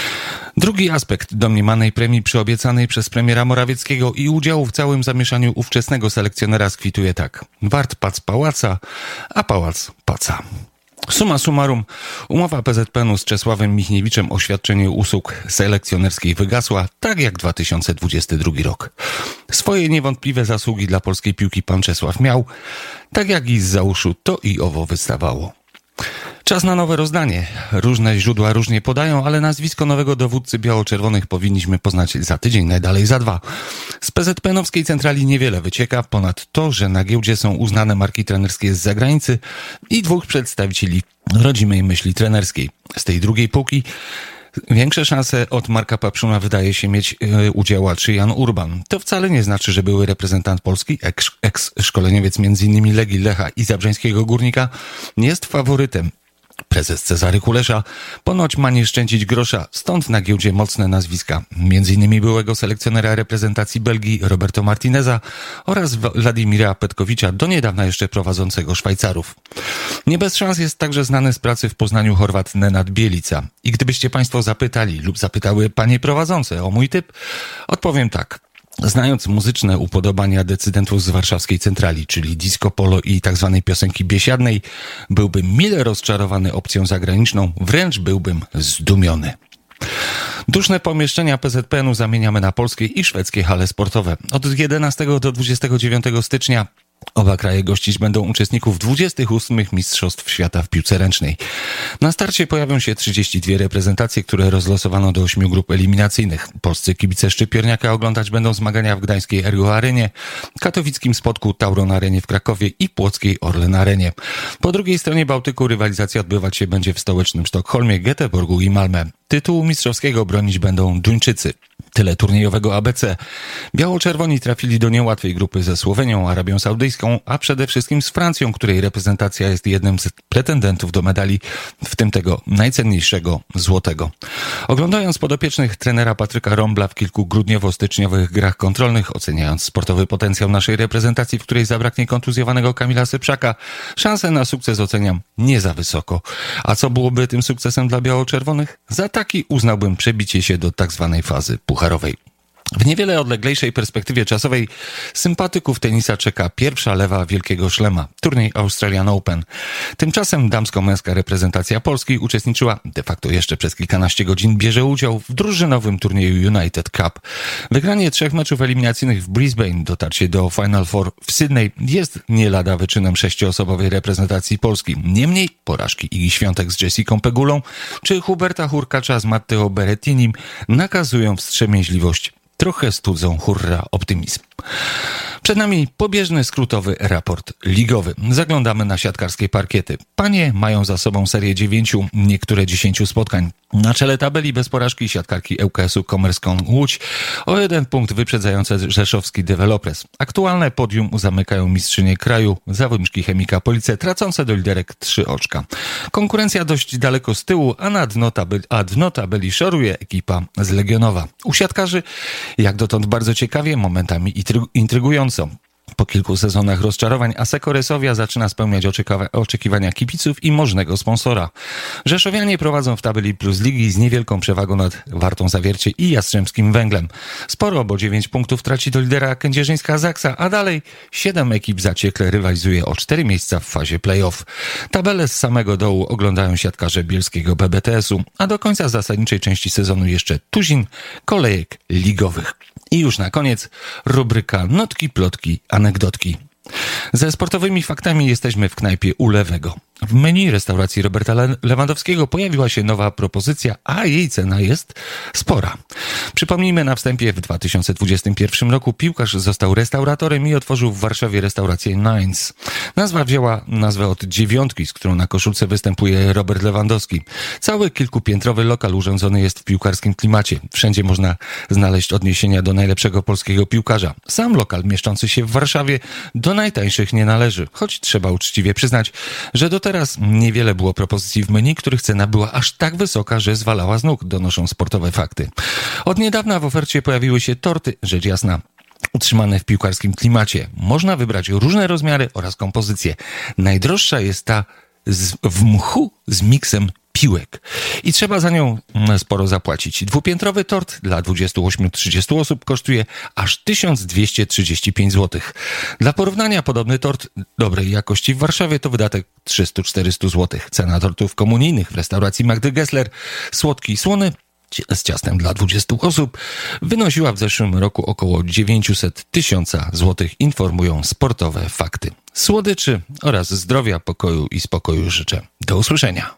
Drugi aspekt domniemanej premii przyobiecanej przez premiera Morawieckiego i udziału w całym zamieszaniu ówczesnego selekcjonera skwituje tak. Wart pac pałaca, a pałac paca. Summa summarum, umowa P Z P N u z Czesławem Michniewiczem o świadczenie usług selekcjonerskiej wygasła, tak jak dwa tysiące dwudziesty drugi rok. Swoje niewątpliwe zasługi dla polskiej piłki pan Czesław miał, tak jak i zza uszu to i owo wystawało. Czas na nowe rozdanie. Różne źródła różnie podają, ale nazwisko nowego dowódcy biało-czerwonych powinniśmy poznać za tydzień, najdalej za dwa. Z P Z P N-owskiej centrali niewiele wycieka, ponad to, że na giełdzie są uznane marki trenerskie z zagranicy i dwóch przedstawicieli rodzimej myśli trenerskiej. Z tej drugiej półki większe szanse od Marka Papszuna wydaje się mieć e, udziałaczy Jan Urban. To wcale nie znaczy, że były reprezentant Polski, eks-szkoleniowiec między innymi Legii, Lecha i Zabrzeńskiego Górnika, nie jest faworytem. Prezes Cezary Kulesza ponoć ma nie szczędzić grosza, stąd na giełdzie mocne nazwiska, między innymi byłego selekcjonera reprezentacji Belgii Roberto Martineza oraz Władimira Petkowicza, do niedawna jeszcze prowadzącego Szwajcarów. Nie bez szans jest także znany z pracy w Poznaniu Chorwat Nenad Bielica. I gdybyście Państwo zapytali lub zapytały panie prowadzące o mój typ, odpowiem tak. Znając muzyczne upodobania decydentów z warszawskiej centrali, czyli disco polo i tak zwanej piosenki biesiadnej, byłbym mile rozczarowany opcją zagraniczną, wręcz byłbym zdumiony. Duszne pomieszczenia P Z P N u zamieniamy na polskie i szwedzkie hale sportowe. Od jedenastego do dwudziestego dziewiątego stycznia oba kraje gościć będą uczestników dwudziestych ósmych Mistrzostw Świata w piłce ręcznej. Na starcie pojawią się trzydzieści dwie reprezentacje, które rozlosowano do ośmiu grup eliminacyjnych. Polscy kibice Szczypiorniaka oglądać będą zmagania w gdańskiej Ergo Arenie, katowickim Spodku Tauron Arenie w Krakowie i płockiej Orlen Arenie. Po drugiej stronie Bałtyku rywalizacja odbywać się będzie w stołecznym Sztokholmie, Göteborgu i Malmö. Tytułu mistrzowskiego bronić będą Duńczycy. Tyle turniejowego A B C. Biało-czerwoni trafili do niełatwej grupy ze Słowenią, Arabią Saudyjską, a przede wszystkim z Francją, której reprezentacja jest jednym z pretendentów do medali, w tym tego najcenniejszego złotego. Oglądając podopiecznych trenera Patryka Rombla w kilku grudniowo-styczniowych grach kontrolnych, oceniając sportowy potencjał naszej reprezentacji, w której zabraknie kontuzjowanego Kamila Sypszaka, szanse na sukces oceniam nie za wysoko. A co byłoby tym sukcesem dla biało-czerwonych? Za taki uznałbym przebicie się do tak zwanej fazy pucharowej. W niewiele odleglejszej perspektywie czasowej sympatyków tenisa czeka pierwsza lewa Wielkiego Szlema, turniej Australian Open. Tymczasem damsko-męska reprezentacja Polski uczestniczyła, de facto jeszcze przez kilkanaście godzin bierze udział w drużynowym turnieju United Cup. Wygranie trzech meczów eliminacyjnych w Brisbane, dotarcie do Final Four w Sydney jest nie lada wyczynem sześcioosobowej reprezentacji Polski. Niemniej porażki Igi Świątek z Jessicą Pegulą czy Huberta Hurkacza z Matteo Berrettinim nakazują wstrzemięźliwość. Trochę studzą hurra optymizm. Przed nami pobieżny, skrótowy raport ligowy. Zaglądamy na siatkarskie parkiety. Panie mają za sobą serię dziewięciu, niektóre dziesięciu spotkań. Na czele tabeli bez porażki siatkarki Ł K S-u Komerską Łódź, o jeden punkt wyprzedzające rzeszowski Developers. Aktualne podium zamykają mistrzynie kraju, zawodniczki Chemika Police, tracące do liderek trzy oczka. Konkurencja dość daleko z tyłu, a na dno tabeli, a dno tabeli szoruje ekipa z Legionowa. U siatkarzy jak dotąd bardzo ciekawie, momentami intrygująco. Po kilku sezonach rozczarowań Asseco Resovia zaczyna spełniać oczekiwania kibiców i możnego sponsora. Rzeszowianie prowadzą w tabeli Plus Ligi z niewielką przewagą nad Wartą Zawiercie i Jastrzębskim Węglem. Sporo, bo dziewięć punktów traci do lidera kędzierzyńska Zaksa, a dalej siedem ekip zaciekle rywalizuje o cztery miejsca w fazie play-off. Tabelę z samego dołu oglądają siatkarze bielskiego B B T S-u, a do końca zasadniczej części sezonu jeszcze tuzin kolejek ligowych. I już na koniec rubryka Notki, Plotki, Anegdotki. Ze sportowymi faktami jesteśmy w knajpie u Lewego. W menu restauracji Roberta Le- Lewandowskiego pojawiła się nowa propozycja, a jej cena jest spora. Przypomnijmy na wstępie, w dwa tysiące dwudziestym pierwszym roku piłkarz został restauratorem i otworzył w Warszawie restaurację Nines. Nazwa wzięła nazwę od dziewiątki, z którą na koszulce występuje Robert Lewandowski. Cały kilkupiętrowy lokal urządzony jest w piłkarskim klimacie. Wszędzie można znaleźć odniesienia do najlepszego polskiego piłkarza. Sam lokal mieszczący się w Warszawie do najtańszych nie należy, choć trzeba uczciwie przyznać, że do teraz niewiele było propozycji w menu, których cena była aż tak wysoka, że zwalała z nóg, donoszą sportowe fakty. Od niedawna w ofercie pojawiły się torty, rzecz jasna. utrzymane w piłkarskim klimacie. Można wybrać różne rozmiary oraz kompozycje. Najdroższa jest ta z, w mchu z miksem piłek. I trzeba za nią sporo zapłacić. Dwupiętrowy tort dla dwudziestu ośmiu do trzydziestu osób kosztuje aż tysiąc dwieście trzydzieści pięć złotych. Dla porównania podobny tort dobrej jakości w Warszawie to wydatek trzysta do czterystu złotych. Cena tortów komunijnych w restauracji Magdy Gessler, słodki i słony, z ciastem dla dwudziestu osób, wynosiła w zeszłym roku około dziewięćset tysięcy złotych, informują sportowe fakty. Słodyczy oraz zdrowia, pokoju i spokoju życzę. Do usłyszenia.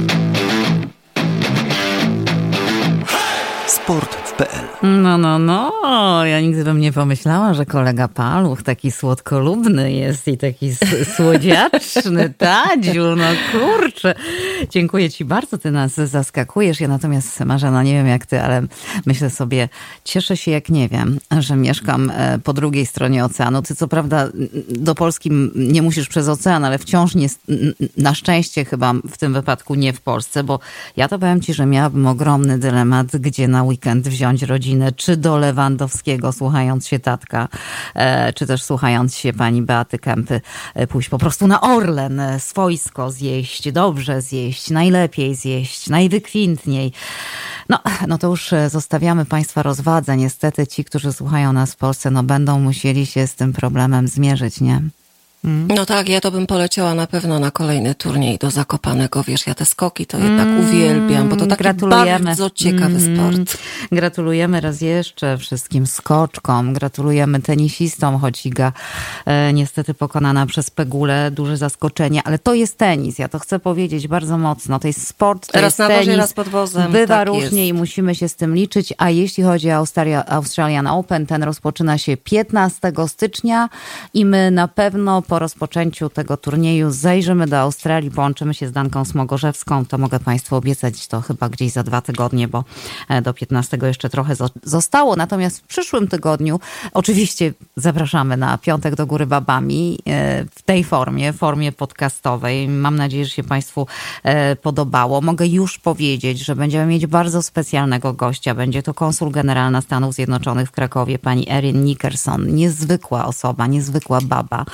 Sport w P L. No, no, no. Ja nigdy bym nie pomyślała, że kolega Paluch taki słodkolubny jest i taki słodziaczny. Tadziu, no kurczę. Dziękuję ci bardzo, ty nas zaskakujesz. Ja natomiast, Marzena, nie wiem jak ty, ale myślę sobie, cieszę się jak nie wiem, że mieszkam po drugiej stronie oceanu. Ty co prawda do Polski nie musisz przez ocean, ale wciąż nie, na szczęście chyba w tym wypadku nie w Polsce, bo ja to powiem ci, że miałabym ogromny dylemat, gdzie na weekend wziąć rodzinę, czy do Lewandowskiego, słuchając się tatka, czy też słuchając się pani Beaty Kępy, pójść po prostu na Orlen, swojsko zjeść, dobrze zjeść, najlepiej zjeść, najwykwintniej. No, no to już zostawiamy państwa rozwadze. Niestety ci, którzy słuchają nas w Polsce, no będą musieli się z tym problemem zmierzyć, nie? Mm. No tak, ja to bym poleciała na pewno na kolejny turniej do Zakopanego. Wiesz, ja te skoki to jednak mm. uwielbiam, bo to taki bardzo ciekawy mm. sport. Gratulujemy raz jeszcze wszystkim skoczkom, gratulujemy tenisistom, choć Iga e, niestety pokonana przez Pegulę, duże zaskoczenie, ale to jest tenis, ja to chcę powiedzieć bardzo mocno, to jest sport, to raz jest na tenis, wozie, raz pod wozem. Bywa tak różnie jest. I musimy się z tym liczyć, a jeśli chodzi o Australia, Australian Open, ten rozpoczyna się piętnastego stycznia i my na pewno po rozpoczęciu tego turnieju zajrzymy do Australii, połączymy się z Danką Smogorzewską. To mogę państwu obiecać, to chyba gdzieś za dwa tygodnie, bo do piętnastego jeszcze trochę zostało. Natomiast w przyszłym tygodniu oczywiście zapraszamy na Piątek do Góry Babami w tej formie, w formie podcastowej. Mam nadzieję, że się państwu podobało. Mogę już powiedzieć, że będziemy mieć bardzo specjalnego gościa. Będzie to konsul generalna Stanów Zjednoczonych w Krakowie, pani Erin Nickerson. Niezwykła osoba, niezwykła baba.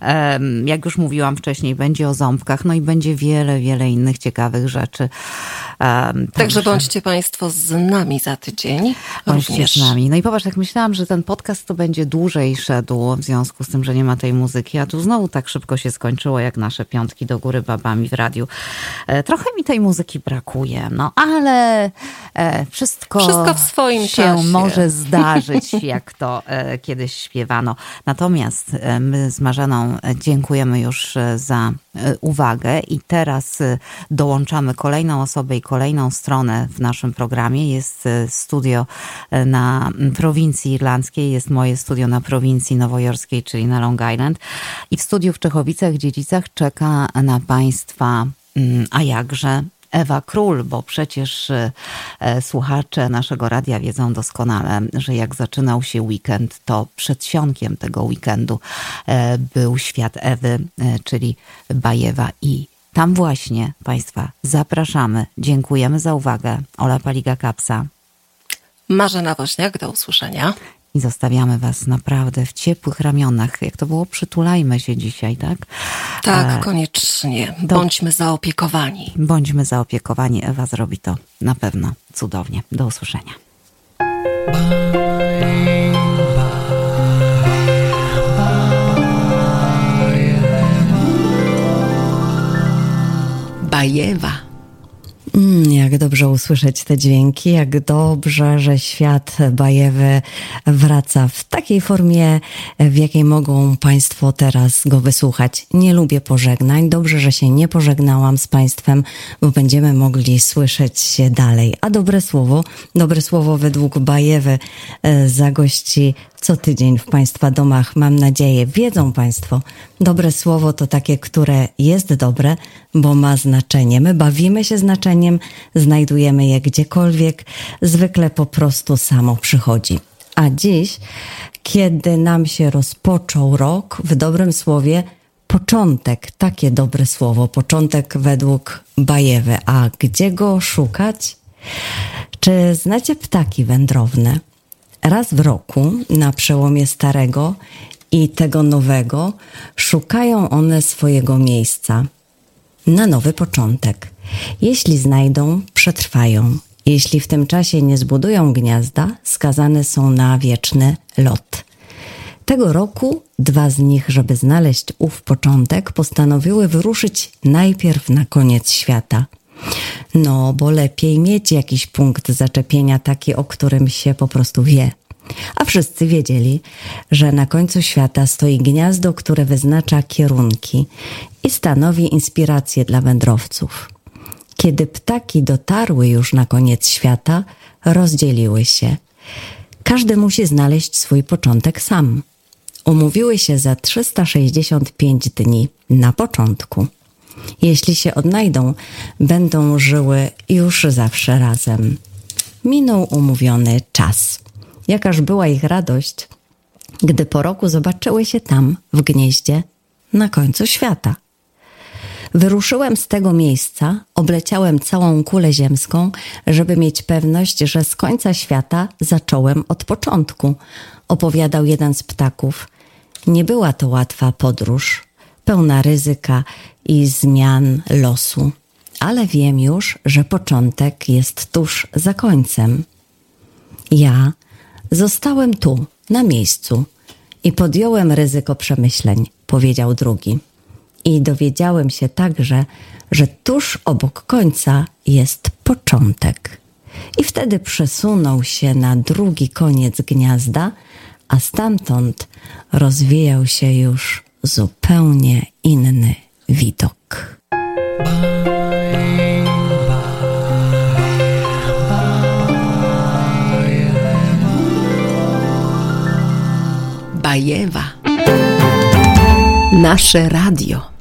Jak już mówiłam wcześniej, będzie o ząbkach, no i będzie wiele, wiele innych ciekawych rzeczy. Um, także, także bądźcie państwo z nami za tydzień. Bądźcie również. z nami. No i popatrz, jak myślałam, że ten podcast to będzie dłużej szedł, w związku z tym, że nie ma tej muzyki, a tu znowu tak szybko się skończyło, jak nasze Piątki do Góry Babami w radiu. E, trochę mi tej muzyki brakuje, no ale e, wszystko, wszystko w swoim się czasie może zdarzyć, jak to e, kiedyś śpiewano. Natomiast e, my z Marzeną dziękujemy już za uwagę i teraz dołączamy kolejną osobę i kolejną stronę w naszym programie. Jest studio na prowincji irlandzkiej, jest moje studio na prowincji nowojorskiej, czyli na Long Island. I w studiu w Czechowicach-Dziedzicach czeka na państwa, a jakże, Ewa Król, bo przecież e, słuchacze naszego radia wiedzą doskonale, że jak zaczynał się weekend, to przedsionkiem tego weekendu e, był świat Ewy, e, czyli Bajewa, i tam właśnie państwa zapraszamy. Dziękujemy za uwagę. Ola Paliga-Kapsa. Marzena Woźniak, do usłyszenia. I zostawiamy was naprawdę w ciepłych ramionach. Jak to było? Przytulajmy się dzisiaj, tak? Tak, e, koniecznie. Bądźmy do... zaopiekowani. Bądźmy zaopiekowani. Ewa zrobi to na pewno cudownie. Do usłyszenia. Bajewa. Mm, jak dobrze usłyszeć te dźwięki, jak dobrze, że świat Bajewy wraca w takiej formie, w jakiej mogą państwo teraz go wysłuchać. Nie lubię pożegnań, dobrze, że się nie pożegnałam z państwem, bo będziemy mogli słyszeć się dalej. A dobre słowo, dobre słowo według Bajewy e, zagości co tydzień w państwa domach, mam nadzieję. Wiedzą państwo, dobre słowo to takie, które jest dobre, bo ma znaczenie. My bawimy się znaczeniem, znajdujemy je gdziekolwiek, zwykle po prostu samo przychodzi. A dziś, kiedy nam się rozpoczął rok, w dobrym słowie początek, takie dobre słowo, początek według Bajewy. A gdzie go szukać? Czy znacie ptaki wędrowne? Raz w roku, na przełomie starego i tego nowego, szukają one swojego miejsca na nowy początek. Jeśli znajdą, przetrwają. Jeśli w tym czasie nie zbudują gniazda, skazane są na wieczny lot. Tego roku dwa z nich, żeby znaleźć ów początek, postanowiły wyruszyć najpierw na koniec świata. No, bo lepiej mieć jakiś punkt zaczepienia, taki, o którym się po prostu wie. A wszyscy wiedzieli, że na końcu świata stoi gniazdo, które wyznacza kierunki i stanowi inspirację dla wędrowców. Kiedy ptaki dotarły już na koniec świata, rozdzieliły się. Każdy musi znaleźć swój początek sam. Umówiły się za trzysta sześćdziesiąt pięć dni na początku. Jeśli się odnajdą, będą żyły już zawsze razem. Minął umówiony czas. Jakaż była ich radość, gdy po roku zobaczyły się tam, w gnieździe, na końcu świata. Wyruszyłem z tego miejsca, obleciałem całą kulę ziemską, żeby mieć pewność, że z końca świata zacząłem od początku, opowiadał jeden z ptaków. Nie była to łatwa podróż, pełna ryzyka i zmian losu, ale wiem już, że początek jest tuż za końcem. Ja zostałem tu, na miejscu i podjąłem ryzyko przemyśleń, powiedział drugi. I dowiedziałem się także, że tuż obok końca jest początek. I wtedy przesunął się na drugi koniec gniazda, a stamtąd rozwijał się już zupełnie inny widok. Bajewa. Nasze radio.